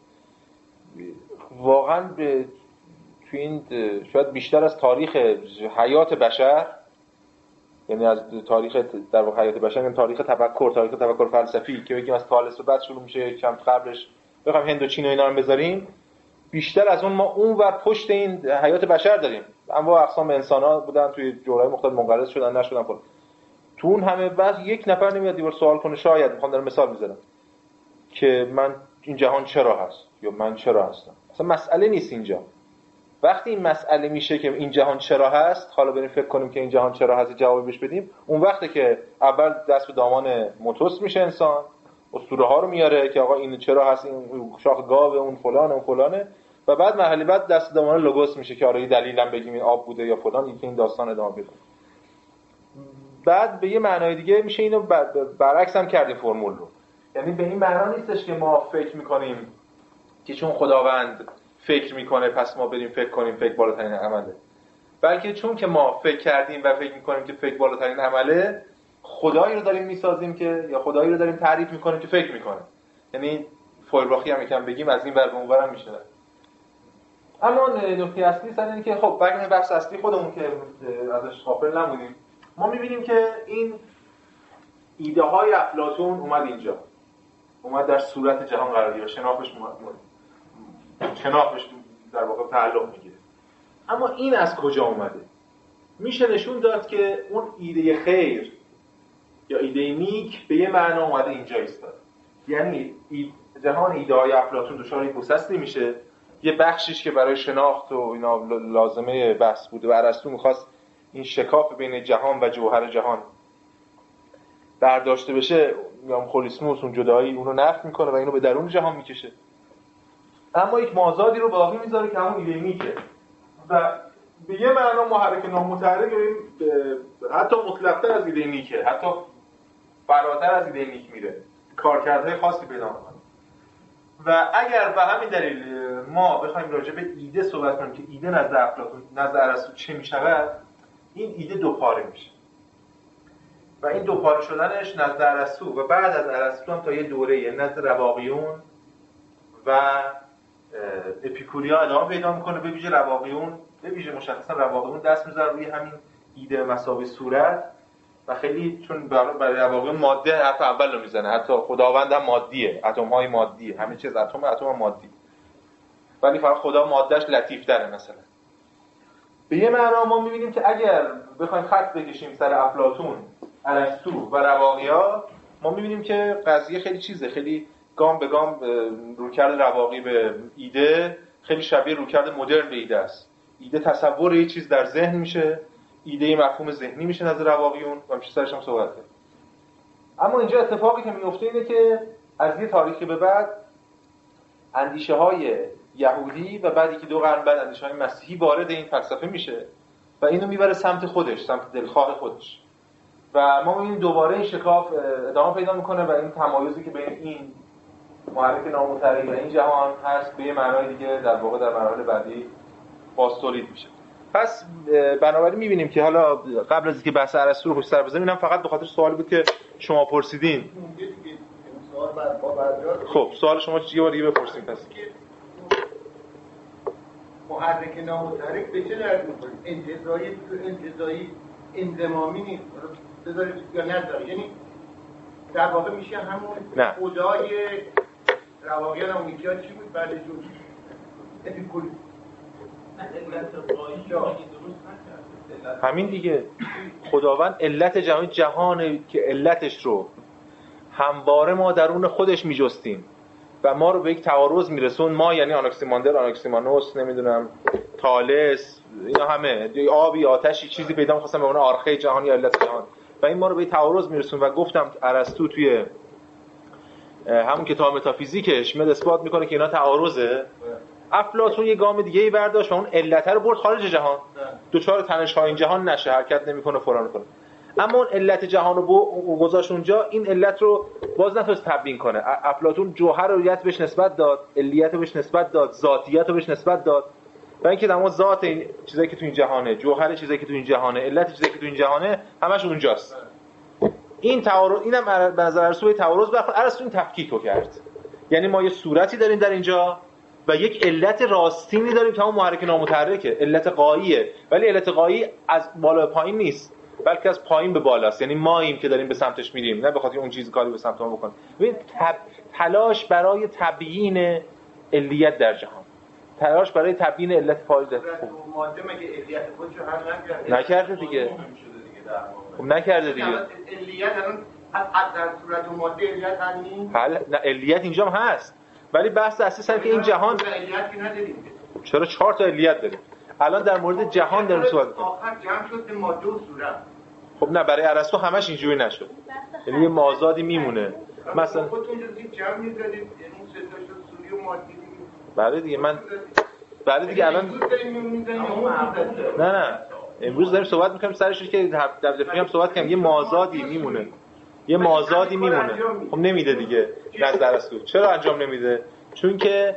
واقعا به تو این شاید بیشتر از تاریخ حیات بشر، یعنی از تاریخ در واقع حیات بشر، یعنی تاریخ تفکر، تاریخ تفکر فلسفی که بگیم از تالس به بعد شروع میشه، کم قبلش بخوام هند و چین و اینا رو بذاریم، بیشتر از اون ما اون ور پشت این حیات بشر داریم. انواع اقسام انسان‌ها بودن توی جورای مختلف منقرض شدن نشدن خود. تو اون همه بعد یک نفر نمیاد دیوار سوال کنه، شاید میخوام دارم مثال میزنم که من این جهان چرا هست یا من چرا هستم. اصلا مسئله نیست اینجا. وقتی این مسئله میشه که این جهان چرا هست، حالا بریم فکر کنیم که این جهان چرا هست جواب بهش بدیم، اون وقته که اول دست به دامان موتوس میشه انسان، اسطوره ها رو میاره که آقا این چرا هست، این شاخ گاو، اون فلان، اون فلانه، و بعد مرحله بعد دست دامان لوگوس میشه که آره یه دلیلم بگیم این آب بوده یا فلان، اینکه این داستان ادامه بده. بعد به یه معنای دیگه میشه اینو برعکس هم کردیم فرمول رو. یعنی به این معنا نیستش که ما فکر میکنیم که چون خداوند فکر میکنه پس ما بریم فکر کنیم فکر بالاترین عمله، بلکه چون که ما فکر کردیم و فکر میکنیم که فکر بالاترین عمله، خدایی رو داریم میسازیم که یا خدایی رو داریم تعریف میکنیم که فکر میکنه. یعنی فویرباخی هم یکم بگیم از این ور به اون ور هم میشه. اما نکته اصلی سر اینه که خب برگردیم به بحث اصلی خودمون که ازش غافل نمونیم. ما میبینیم که این ایده های افلاطون اومد اینجا، اومد در صورت جهان قرار گرفت، شناختش شناختش در واقع تعلق میگیره. اما این از کجا اومده؟ میشه نشون داد که اون ایده خیر یا ایده نیک به یه معنا اومده اینجا ایستاد. یعنی جهان ایده های افلاطون دچار گسستی میشه، یه بخشیش که برای شناخت و اینا لازمه بحث بوده و ارسطو میخواست این شکاف بین جهان و جوهر جهان برداشته بشه، یا خولیسموس اون جدایی اونو نفی میکنه و اینو به درون جهان میکشه. اما یک مازادی رو باقی میذاره که همون ایده نیکه و به یه معنا محرک نامتحرک حتی مطلق‌تر از ایده نیکه، حتی فراتر از ایده نیک میره، کارکردهای خاصی پیدا میکنه. و اگر به همین دلیل ما بخوایم راجع به ایده صحبت کنیم که ایده نزد افلاطون، نزد ارسطو چه میشود، این ایده دو پاره میشه و این دو پاره شدنش نزد ارسطو و بعد از ارسطو هم تا یه دوره نزد رواقیون و اپیکوریا ادامه پیدا میکنه. به ویژه رواقیون، به ویژه مشخصا رواقیون دست میذاره روی همین ایده مساوی صورت و خیلی، چون برای رواقیون ماده حرف اول رو میزنه، حتی خداوند هم مادیه، اتم های مادیه، همه چیز اتم اتم مادی، ولی فقط خدا مادهش لطیف تره. مثلا به یه معنا ما میبینیم که اگر بخوایم خط بکشیم سر افلاطون، ارسطو و رواقیا، ما میبینیم که قضیه خیلی چیزه، خیلی گام به گام رویکرد رواقی به ایده خیلی شبیه رویکرد مدرن به ایده است. ایده تصور یه چیز در ذهن میشه، ایده مفهوم ذهنی میشه نظر رواقیون و میشه سرش هم صحبت کرد. اما اینجا اتفاقی که میفته اینه که از یه تاریخی به بعد اندیشه های یهودی و بعد یکی دو قرن بعد اندیشه های مسیحی وارد این فلسفه میشه و اینو میبره سمت خودش، سمت دلخواه خودش و ما میبینیم دوباره این شکاف ادامه پیدا میکنه و این تمایزی که بین این محرک نامتحرک و این جهان هست به یه معنای دیگه در واقع در مراحل بعدی باز تولید میشه. پس بنابراین میبینیم که حالا قبل از اینکه بحث ارسطو رو پشت سر بزنیم، اینم فقط به خاطر سوالی بود که شما پرسیدین. خب سوال شما چیه؟ دیگه بپرسیم. پس محرک نامتحرک به چه درد می‌خوره؟ انتزاعی تو انتزاعی انضمامی نیست، بذارید یا نذارید، یعنی در واقع میشه همون خدای رواقیان هم میگه چی بود بعد جوری اپیکور همین دیگه. خداوند علت جهان جهانه که علتش رو همواره ما درون خودش میجستیم و ما رو به یک تعارض میرسون. ما یعنی آناکسیماندر، آناکسیمانوس، نمیدونم تالس، اینا همه آبی آتشی چیزی پیدا می‌خواستن به اون آرخه جهان یا علت جهان و این ما رو به تعارض میرسون. و گفتم ارسطو توی همون کتاب متافیزیکش میاد اثبات میکنه که اینا تعارضه. افلاطون یه گام دیگه ای برداشت و اون علت رو برد خارج جهان، دوچار تنش‌های این جهان نشه، حرکت نمیکنه فلان کنه. اما اون علت جهان رو گذاشت اونجا، این علت رو باز نتونست تبیین کنه. افلاطون جوهر رو علیت بهش نسبت داد، علیت رو بهش نسبت داد، ذاتیت رو بهش نسبت داد و اینکه تمام ذات این چیزایی که تو این جهانه، جوهر چیزایی که تو این جهانه، علت چیزایی که تو این جهانه، همش اونجاست. این تعارض، اینم به نظر ارسطو تعارض برخورد. ارسطو این تفکیک رو کرد، یعنی ما یه صورتی داریم در اینجا و یک علت راستینی داریم که همون محرک نامتحرکه، علت غاییه، ولی علت غایی از بالا به پایین نیست بلکه از پایین به بالاست، یعنی ماییم که داریم به سمتش میریم، نه به خاطر اون چیز کاری به سمت ما بکنیم. ببین تب... تلاش برای تبیین علیت در جهان، تلاش برای تبیین علت فاعل در ماده مگه علیت خودشو حل نکرده؟ نکرده دیگه. خب نکرده دیگه. علیت الان از در صورت ماده علیت حل نیست؟ حل نه، علیت اینجا هم هست، ولی بحث اساساً که این جهان علیت که نداریم. چرا چهار تا علیت داریم؟ الان در مورد جهان داریم صحبت می‌کنیم. آخر جمع شد به ماده و صورت. خب نه، برای ارسطو همش اینجوری نشد، یعنی یه مازادی میمونه. مثلا خودتون جمع می‌ذارید، یعنی سه تا شد سوری و مادی. بله دیگه. من بله دیگه الان نه نه امروز داریم صحبت می‌کنیم سرش که در دفعه هم صحبت کردیم، یه مازادی میمونه، یه مازادی میمونه. خب نمیده دیگه نظر ارسطو. چرا انجام نمیده؟ چون که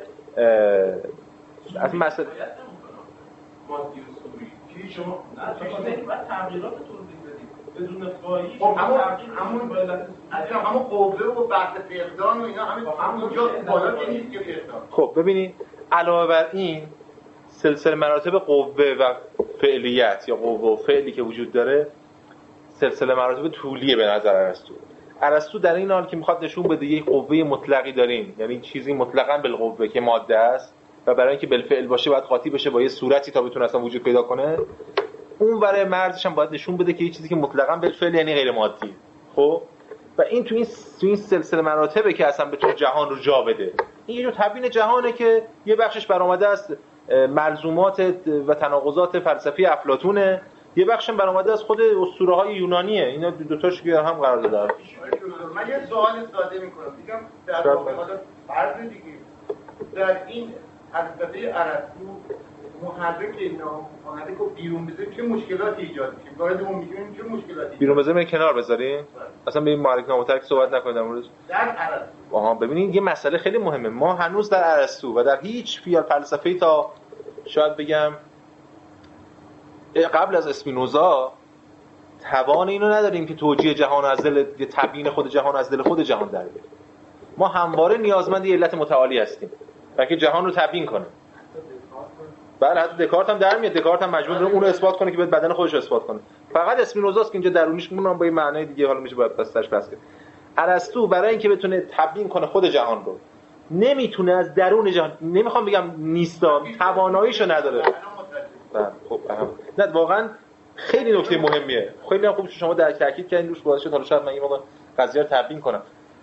از مثلا مادی و سوری چی شما نه شما دیگه بعد تغییراتتون بدید بدون فایش. خب همون همون اصلا همون قوه و بحث فقدان و اینا همین همونجا بالا که نیست که فقدان. خب ببینید علاوه بر این سلسله مراتب قوه و فعلیت یا قوه و فعلی که وجود داره سلسله مراتب طولیه به نظر ارسطو. ارسطو در این حال که میخواد نشون بده یک قوه مطلقی داریم، یعنی چیزی مطلقاً بالقوه که ماده است و برای اینکه بالفعل باشه باید قاطی بشه با یه صورتی تا بتونه اصلا وجود پیدا کنه. اون برای مرزش هم باید نشون بده که یه چیزی که مطلقاً بالفعل یعنی غیر مادی. خب و این تو این تو این سلسله مراتبه که اصلا بتونه جهان رو جا بده. این یه جور تبیین جهانه که یه بخشش برآمده است ملزومات و تناقضات فلسفی افلاطونه یه بخش هم برآمده از خود اسطوره‌های یونانیه. اینا دو تاش که هم قرار داره. من یه سوال ساده می‌کنم. میگم در واقع حالا فرض دیگه در این فلسفه ارسطو محرک اینا محرک رو بیرون بذاریم چه مشکلاتی ایجاد میشه؟ وارد اون میشیم چه مشکلاتی بیرون بذاریم کنار بذاریم؟ اصلا به این محرک نامترک صحبت نکنید امروز. در ارسطو آها ببینید یه مسئله خیلی مهمه. ما هنوز در ارسطو و در هیچ فیل فلسفه‌ای تا شاید بگم قبل از اسپینوزا توان اینو نداریم که توجیه جهان از دل تبیین خود جهان از دل خود جهان در بیاریم. ما همواره نیازمند علت متعالی هستیم که جهان رو تبیین کنه. بله حتی دکارت هم در میاد. دکارت هم مجبور اون رو اثبات کنه که باید بدن خودش رو اثبات کنه. فقط اسپینوزاست که اینجا درونیش مونم با این معنای دیگه حالا میشه باید بستش بس کرد. ارسطو برای اینکه بتونه تبیین کنه خود جهان رو نمیتونه از درون جهان، نمیخوام بگم نیستا، تواناییشو نداره. بله خب اهم. نه واقعا خیلی نکته مهمیه. خیلی هم خوب شما در تاکید کردین روش باعث شد حالا شاید من این موقع قضیه رو تبیین کنم.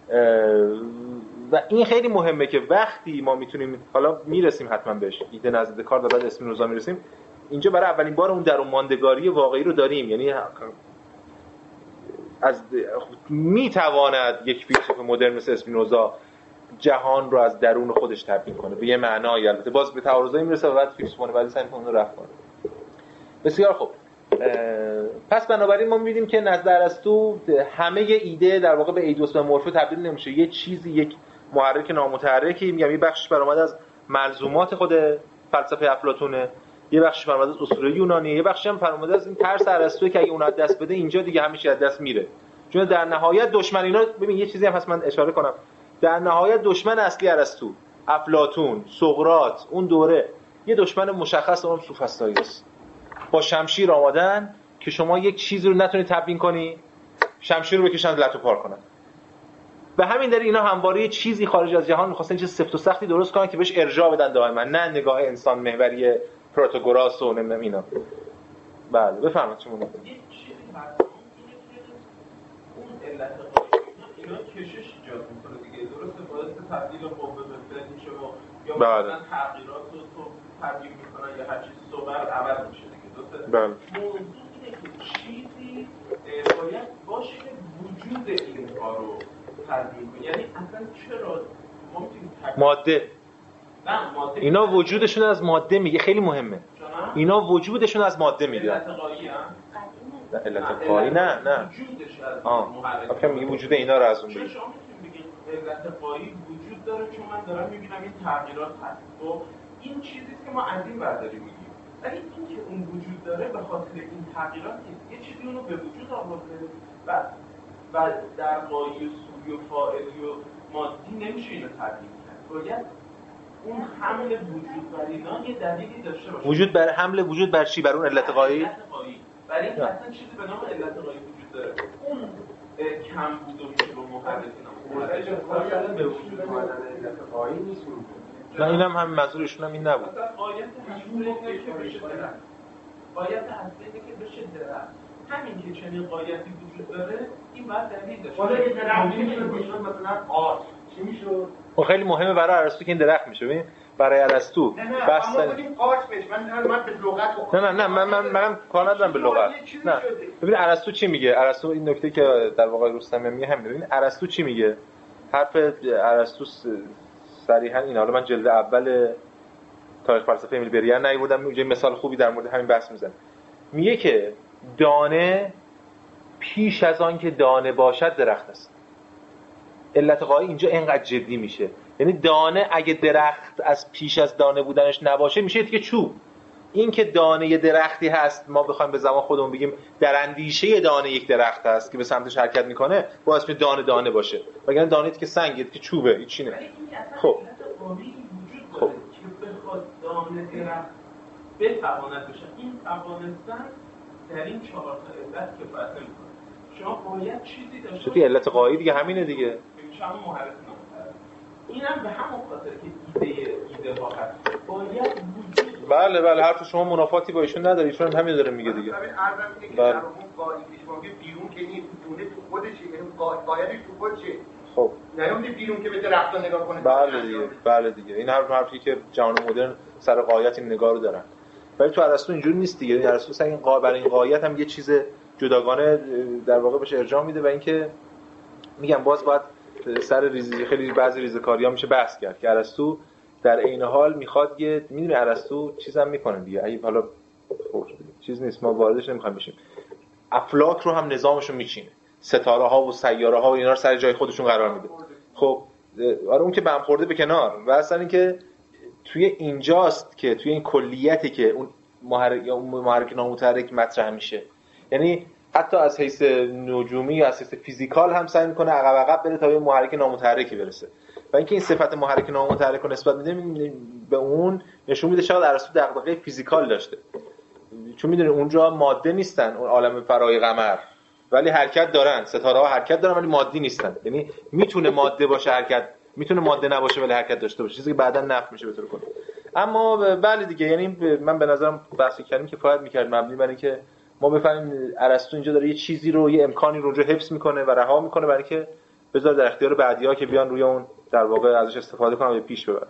و این خیلی مهمه که وقتی ما میتونیم حالا میرسیم حتما بهش ایده نزد دکارت و بعد اسپینوزا میرسیم، اینجا برای اولین بار اون درون ماندگاری واقعی رو داریم. یعنی از میتواند یک فیلسوف مدرن مثل اسپینوزا جهان رو از درون خودش تبیین کنه به یه معنایی. البته باز به تعارضایی میرسه و بعد فیلسوفان بعدی سعی می‌کنه رفع کنه. بسیار خوب. پس بنابراین ما می‌بینیم که نزد ارسطو همه ایده در واقع به ایدوس و مورفه تبدیل نمیشه. یه چیزی یک محرک نامتحرکی، میگم یه بخشش برآمده از ملزومات خود فلسفه افلاطونه، یه بخشش برآمده از اسطوره یونانیه، یه بخشش هم برآمده از این ترس ارسطو که اگه اون از دست بده اینجا دیگه همه چی از دست میره. چون در نهایت دشمن اینا، ببین یه چیزی هم هست من اشاره کنم، در نهایت دشمن اصلی ارسطو، افلاطون، سقراط، اون دوره یه دشمن مشخص اون سوفسطایی است. با شمشیر آمدن که شما یک چیزی رو نتونید تبیین کنی، شمشیر رو بکشن لتو پار کنن. به همین دلیل اینا همواره چیزی خارج از جهان می‌خواستن چیز سفت و سختی درست کنن که بهش ارجاع بدن دائما، نه نگاه انسان محوری پروتاگوراس و نمیدونم اینا. بله بفرمایید چی مونده. یه چیزی هست اون علت اینا کشش ایجاد می‌کنه دیگه، درسته؟ باعث تبدیل قوه به فعل میشه و یا مثلا تغییرات رو تو تبیین می‌کنن یا هر چیز صور عوض میشه دیگه، درسته؟ بله. موضوع اینه که چیزی باید باشه که وجود اینها رو تبیین کنه. یعنی اصلا چرا ما می‌تونیم ماده نه ماده اینا وجودشون از ماده میگه، خیلی مهمه. اینا وجودشون از ماده میگه. علت قایی هم؟ نه علت قایی نه نه. وجودش از محرک. آخه میگه وجود اینا رو از اون چرا بگیر. شما میتونید بگید علت قایی وجود داره چون من دارم میبینم این تغییرات هست. خب این چیزیست که ما از این برداری میگیم. ولی این که اون وجود داره به خاطر این تغییرات نیست. یه چیزی اونو به وجود آورده و و در قایی و سوی و فاعلی و مادی نمیشه اینو تبیین کرد. باید اون حمل وجود بر اینا یه دلیلی داشته باشه. وجود بر حمل وجود بر چی؟ بر اون علت قایی؟ علت قایی. برای اینکه اصلا چیزی به نام علت قایی وجود داره. اون کم بود و میشه با محرک اینا. به وجود اومدن علت قایی نیست. نه اینم هم منظورشون هم این نبود. مثلا قایت اصلی اینه که بشه درخت. قایت اصلی اینه که بشه درخت. همین که چنین قایتی وجود داره این باید دلیل داشته. حالا یه درخت میشه بشه مثلا آرد چی میشه؟ اون خیلی مهمه برای ارسطو که این درخت میشه. ببین برای ارسطو بس اما بودیم قارچ بشه. من من به لغت نه نه نه من من منم کار ندارم به لغت. نه ببین ارسطو چی میگه؟ ارسطو این نکته که در واقع رستم میگه همین. ببین ارسطو چی میگه؟ حرف ارسطو صریحا این، حالا من جلد اول تاریخ فلسفه امیل بریان نیاوردم، اینجا مثال خوبی در مورد همین بحث میزنه. میگه که دانه پیش از آن که دانه باشد درخت است. علت قایی اینجا اینقدر جدی میشه، یعنی دانه اگه درخت از پیش از دانه بودنش نباشه میشه دیگه چوب. این که دانه یه درختی هست، ما بخوایم به زمان خودمون بگیم در اندیشه دانه یک درخت هست که به سمتش حرکت میکنه، باعث میشه دانه دانه باشه. وگرنه دانه که سنگه که چوبه هیچ چی نه. خب خب که بخواد دانه درخت بتواند بشه، این توانستن در این چهار تا علت کفایت نمیکنه. شما باید چیزی داشته باشید. علت قایی دیگه همینه دیگه. شما محرک نامتحرک. اینم به همون خاطر که ایده ایده ها هست. باید وجود. بله بله حرف شما منافاتی با ایشون نداره، ایشون همین داره میگه دیگه. ببین عرضم اینه که در اون قایی که شما بیرون که نیست، دونه تو خودشه، یعنی قایدش تو خودشه. خب نیومدی بیرون که به درخت‌ها نگاه کنه. بله دیگه بله دیگه این حرف حرفی که جهان مدرن سر قایت این نگاه رو دارن. ولی تو ارسطو اینجوری نیست دیگه. ارسطو مثلا این قا برای این غایت هم یه چیز جداگانه در واقع بهش ارجاع میده و اینکه میگم باز باید سر ریزی خیلی بعضی ریزکاری‌ها میشه بحث کرد که ارسطو در عین حال میخواد یه میدونی ارسطو چیزام میکنه دیگه، اگه حالا چیز نیست ما واردش نمیخوایم بشیم، افلاک رو هم نظامشون میچینه، ستاره ها و سیاره ها و اینا رو سر جای خودشون قرار میده. خب آره اون که بهم خورده به کنار، و اصلا اینکه توی اینجاست که توی این کلیتی که اون محرک یا اون محرک نامتحرک مطرح میشه، یعنی حتی از حیث نجومی یا از حیث فیزیکال هم سعی میکنه عقب عقب بره تا به محرک نامتحرکی برسه و اینکه این صفت محرک نامتحرک رو نسبت میده به اون نشون میده شاید ارسطو دغدغه فیزیکال داشته، چون میدونی اونجا ماده نیستن، اون عالم فرای قمر، ولی حرکت دارن، ستاره ها حرکت دارن ولی مادی نیستن، یعنی میتونه ماده باشه حرکت، میتونه ماده نباشه ولی حرکت داشته باشه، چیزی که بعداً نفی میشه به طور کلی. اما بله دیگه، یعنی من به نظرم بحثی کردیم که کفایت میکرد مبنی بر اینکه ما بفهمیم ارسطو اینجا داره یه چیزی رو، یه امکانی رو اونجا حفظ میکنه و رها میکنه برای اینکه بذاره در اختیار بعدی‌ها که بیان روی اون در واقع ازش استفاده کنن و پیش ببرن.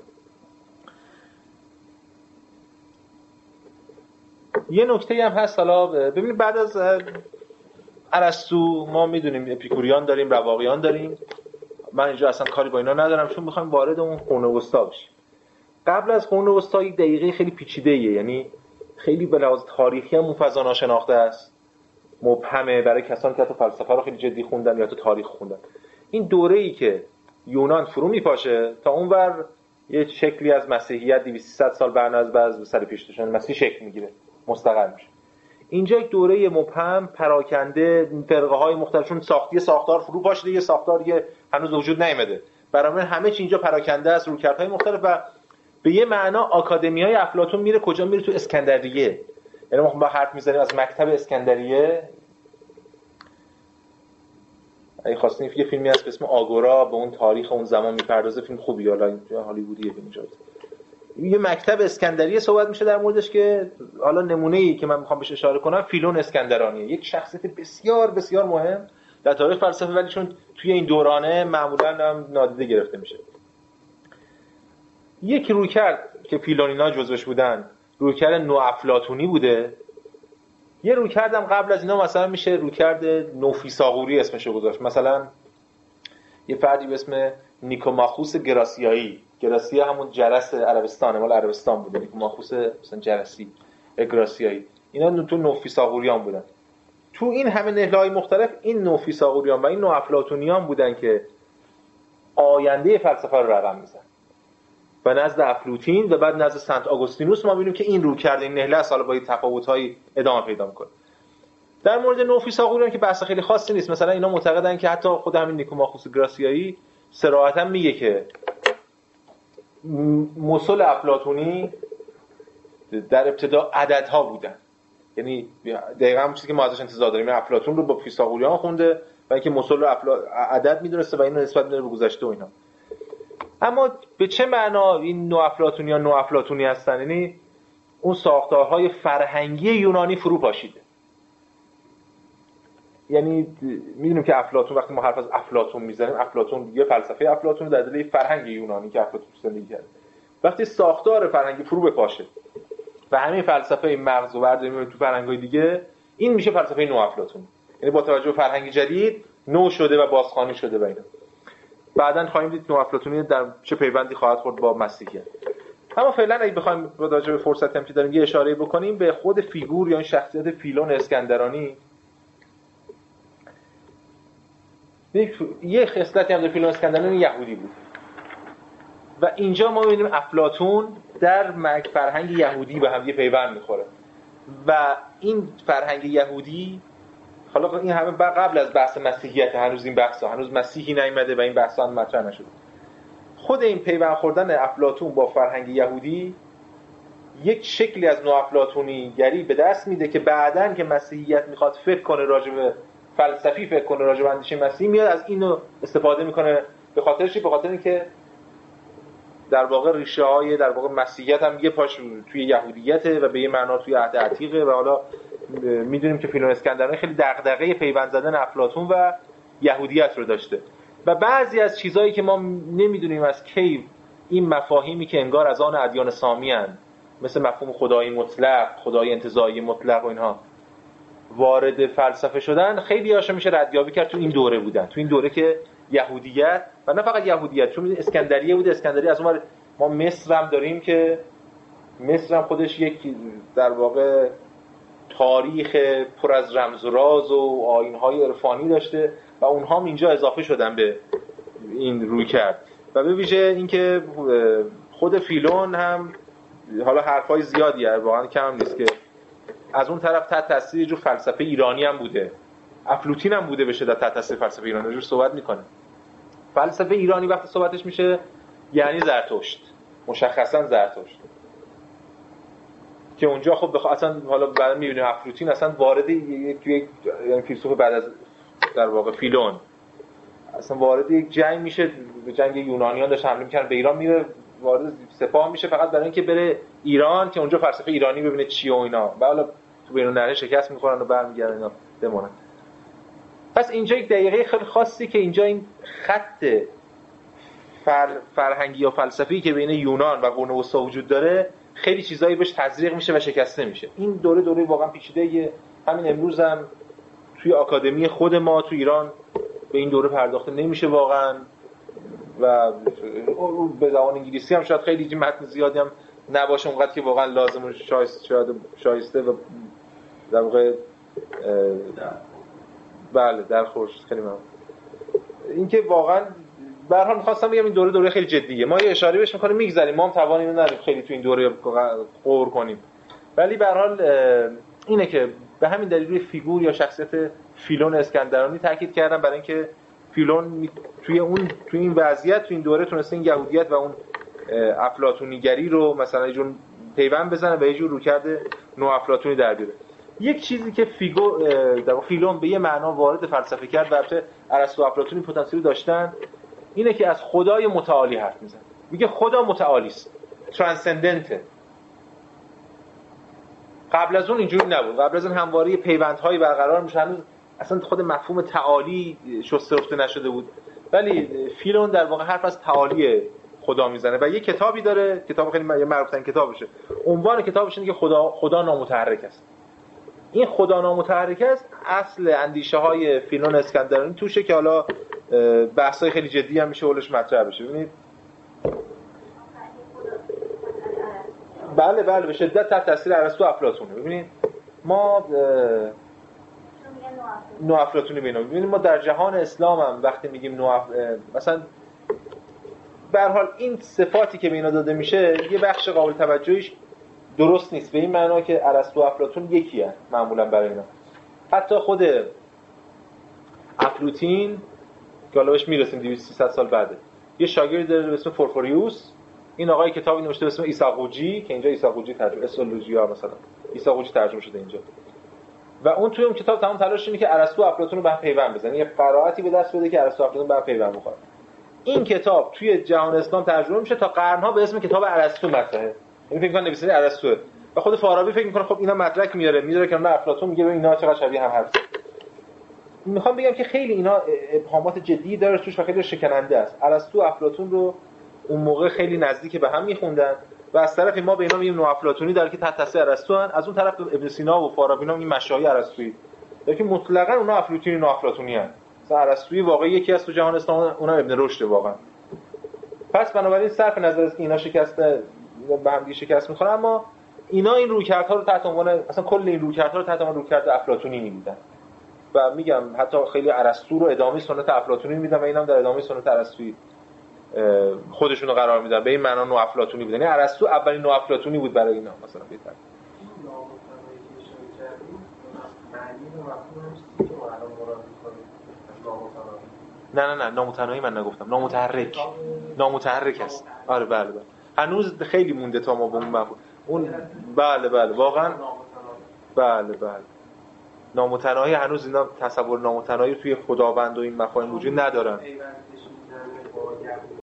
یه نکته هم هست، حالا ببینید بعد از ارسطو ما میدونیم اپیکوریان داریم، رواقیان داریم. من اینجا اصلا کاری با اینا ندارم چون میخوایم وارد اون قرون وسطا بشیم. قبل از قرون وسطا یک دقیقه خیلی پیچیده‌ایه، یعنی خیلی به لحاظ تاریخی هم اون فضا ناشناخته است، مبهمه برای کسانی که تو فلسفه رو خیلی جدی خوندن یا تو تاریخ خوندن. این دوره‌ای که یونان فرو میپاشه تا اونور یه شکلی از مسیحیت دویست سیصد سال بعد از بعد سر پیش داشتن مسیح شکل میگیره، مستقر میشه. اینجا یک دوره مبهم، پراکنده، فرقه‌های مختلفشون ساختی ساختار فرو پاشیده، یه ساختار دیگه هنوز وجود نیامده. برای همه چی اینجا پراکنده است، رویکردهای مختلف و به یه معنا آکادمیای افلاطون میره کجا؟ میره تو اسکندریه. یعنی ما با حرف میزنیم از مکتب اسکندریه. اگه خواستین یه فیلمی هست به اسم آگورا به اون تاریخ اون زمان میپردازه، فیلم خوبیه، حالا هالیوودیه اینجا. یه مکتب اسکندریه صحبت میشه در موردش که حالا نمونه‌ای که من میخوام بهش اشاره کنم فیلون اسکندرانیه، یک شخصیت بسیار بسیار مهم در تاریخ فلسفه، ولی چون توی این دورانه معمولاً هم نادیده گرفته میشه. یک رویکرد که فیلونینا جزوش بودن رویکرد نوافلاطونی بوده. یه رویکرد هم قبل از اینا مثلا میشه رویکرد نوفیثاغوری اسمش رو گذاشت. مثلا یه فردی به اسم نیکوماخوس گراسیایی، گراسیا همون جرس عربستانه، مال عربستان بوده، نیکوماخوس مثلا جرسی گراسیایی، اینا تو نوفیثاغوریان بودن. تو این همه نهله‌های مختلف این نوفیثاغوریان و این نوافلاطونیان بودن که آینده فلسفه رو رقم میزنن. و نزد افلاطین و بعد نزد سنت آگوستینوس ما می‌بینیم که این رو کرده این نهله اصلا با تفاوت‌های ادامه پیدا می‌کنه. در مورد نوفیثاغوریان که بحث خیلی خاصی نیست، مثلا اینا معتقدن که حتی خود همین نیکوماخوس گراسیایی صراحتاً میگه که مسل افلاطونی در ابتدا عددها بودن، یعنی دقیقاً همون چیزی که ما ازش انتظار داریم. افلاطون رو با فیثاغوریان خونده و اینکه مسل رو افلا... عدد می‌دونسته و اینو نسبت می‌داره به گذشته و اینا. اما به چه معنا این نوافلاطونی ها نوافلاطونی هستن؟ یعنی اون ساختارهای فرهنگی یونانی فرو پاشیده. یعنی میدونیم که افلاطون، وقتی ما حرف از افلاطون میزنیم، افلاطون یه فلسفه افلاطون در دل فرهنگ یونانی که افلاطون زندگی کرده. وقتی ساختار فرهنگی فرو بپاشه و همین فلسفه این مغز و برداریم تو فرهنگ‌های دیگه، این میشه فلسفه نوافلاطونی. یعنی با توجه به فرهنگ جدید نو شده و بازخوانی شده و اینا. بعداً خواهیم دید نوافلاطونی در چه پیوندی خواهد خورد با مسیحیت. اما فعلا اگه بخوایم با توجه به فرصتی هم که داریم یه اشاره بکنیم به خود فیگور یا این شخصیت فیلون اسکندرانی. یه خصلتی هم در فیلون اسکندرانی یهودی بود و اینجا ما می‌بینیم افلاطون در مک فرهنگ یهودی به هم یه پیوند می‌خوره و این فرهنگ یهودی، حالا این همه قبل از بحث مسیحیت، هنوز این بحثا هنوز مسیحی نیامده و این بحثا هم مطرح نشده. خود این پیوند خوردن افلاطون با فرهنگ یهودی یک شکلی از نوافلاطونی گری به دست میده که بعداً که مسیحیت میخواد فکر کنه راجع به فلسفی فکر کنه راجع به اندیشه مسیحی، میاد از اینو استفاده میکنه. به خاطر چی؟ به خاطر اینکه در واقع ریشه های در واقع مسیحیت هم یه پاش توی یهودیته و به یه معنا توی عهد عتیقه و حالا میدونیم که فیلون اسکندرانی خیلی دغدغه پیوند زدن افلاطون و یهودیت رو داشته و بعضی از چیزایی که ما نمیدونیم از کی این مفاهیمی که انگار از آن ادیان سامی ان مثل مفهوم خدای مطلق، خدای انتزاعی مطلق و اینها وارد فلسفه شدن، خیلی هاشو میشه ردیابی کرد تو این دوره بودن، تو این دوره که یهودیت و نه فقط یهودیت، چون اسکندریه بوده. اسکندریه از اون ما مصر هم داریم که مصر هم خودش یک در واقع تاریخ پر از رمز و راز و آیین‌های عرفانی داشته و اونها هم اینجا اضافه شدن به این روی کرد. و به ویژه اینکه خود فیلون هم حالا حرفای زیادیه، واقعا کم هم نیست، که از اون طرف تحت تاثیر جو فلسفه ایرانی هم بوده. افلاطون هم بوده به شدت تحت تاثیر فلسفه ایرانی، روش صحبت میکنه. فلسفه ایرانی وقتی صحبتش میشه یعنی زرتشت، مشخصا زرتشت، که اونجا خب بخ... اصلا حالا بعد میبینیم افلاطون اصلا وارد یک یک یعنی فیلسوف بعد از در واقع فیلون اصلا وارد یک جنگ میشه، به جنگ یونانیان داشت حمله می‌کردن به ایران، میره وارد سپاه میشه فقط برای اینکه بره ایران که اونجا فلسفه ایرانی ببینه چیه و اینا، و حالا تو بین النهر شکست می‌خورن و برمیگردن اینا بمونن. پس اینجا یک دقیقه خیلی خاصی که اینجا این خط فر... فرهنگی یا فلسفی که بین یونان و قرون وسطا وجود داره خیلی چیزایی بهش تزریق میشه و شکسته میشه. این دوره دوره واقعا پیچیده. همین امروز هم توی آکادمی خود ما تو ایران به این دوره پرداخته نمیشه واقعا، و به زبان انگلیسی هم شاید خیلی متن زیادی هم نباشه اونقدر که واقعا لازم و شایسته شاید شایسته و در واقع بله در خورش خیلی ممنون. اینکه واقعا به هر حال می‌خواستم بگم این دوره دوره خیلی جدیه. ما یه اشاره بهش می‌کنیم میگذریم، ما هم توان اینو نداریم خیلی تو این دوره غور کنیم، ولی به هر حال اینه که به همین دلیل روی فیگور یا شخصیت فیلون اسکندرانی تاکید کردم، برای اینکه فیلون توی اون توی این وضعیت تو این دوره تونسته این یهودیت و اون افلاطونیگری رو مثلا یه جور پیوند بزنه و یه جور رویکرد نو افلاطونی در بیاره. یک چیزی که فیگور در فیلون به یه معنا وارد فلسفه کرد و البته ارسطو و افلاطون این پتانسیل داشتن، اینه که از خدای متعالی حرف میزنه. میگه خدا متعالی است، ترانسندنته. قبل از اون اینجوری نبود. قبل از اون همواره پیوندهایی برقرار میشه، هنوز اصلا خود مفهوم تعالی شسته رفته نشده بود. ولی فیلون در واقع حرف از تعالی خدا میزنه و یه کتابی داره، کتاب خیلی معروف ترین کتابشه. عنوان کتابش اینه که خدا خدا نامتحرک است. این خدا نامتحرک است اصل اندیشه های فیلون اسکندرانی توشه که حالا بحثای خیلی جدی هم میشه اولش مطرح بشه. ببینید بله بله به شدت تحت تاثیر ارسطو و افلاطونه. ببینید ما نو افلاطونی بینیم. ببینید ما در جهان اسلام هم وقتی میگیم نو اف... مثلا به هر حال این صفاتی که به اینا داده میشه یه بخش قابل توجهیش درست نیست، به این معنا که ارسطو و افلاطون یکیه معمولا برای اینا. حتی خود افلاطون که حالا بهش میرسیم دویست سیصد سال بعده، یه شاگرد داره به اسم فورفوریوس. این آقای کتابی نوشته به اسم ایساقوجی که اینجا ایساقوجی ترجمه اسولوژیا مثلا ایساقوجی ترجمه شده اینجا، و اون توی اون کتاب تمام تلاش اینه که ارسطو و افلاطون رو به هم پیوند بزنه، یه قرائتی به دست بده که ارسطو و افلاطون به هم پیوند بخورن. این کتاب توی جهان اسلام ترجمه میشه تا قرن‌ها به اسم کتاب ارسطو مطرحه. این فکر می‌کنن نویسنده ارسطوئه و خود فارابی فکر می‌کنه خب اینا مدرک میاره میذاره که نه افلاطون میگه ببین اینا چقدر شبیه هم هست. میخوام بگم که خیلی اینا ابهامات جدی داره توش و خیلی شکننده است. ارسطو و افلاطون رو اون موقع خیلی نزدیک به هم میخوندن و از طرفی ما به اینا میگیم نو افلاطونی در که تحت تاثیر ارسطو ان، از اون طرف ابن سینا و فارابی اینا میگیم مشایخ ارسطویی، در که مطلقاً اونا افلاطونی نو افلاطونی ان. مثلا ارسطویی واقعا یکی از تو جهان اسلام، اونم ابن رشد واقعا. پس بنابراین صرف نظر است که اینا شکسته به هم دیگه شکست میخورن، اما اینا این رویکردها رو تحت عنوان مثلا کل این رویکردها رو تحت عنوان رویکرد افلاطونی می‌دیدن و میگم حتی خیلی ارسطو رو ادامه سنت افلاطونی میدن و اینم در ادامه سنت ارسطویی خودشون رو قرار میدن، به این معنا نو افلاطونی بودن. یعنی ارسطو اولین نو افلاطونی بود برای اینا مثلا بهتر. نه نه نه نامتناهی من نگفتم، نامتحرک. نامتحرک است. آره بله بله. هنوز خیلی مونده تا ما به اون مفهوم اون بله بله واقعا بله بله نامتناهی هنوز اینا تصور نامتناهی توی خداوند و این مفاهیم وجود ندارن.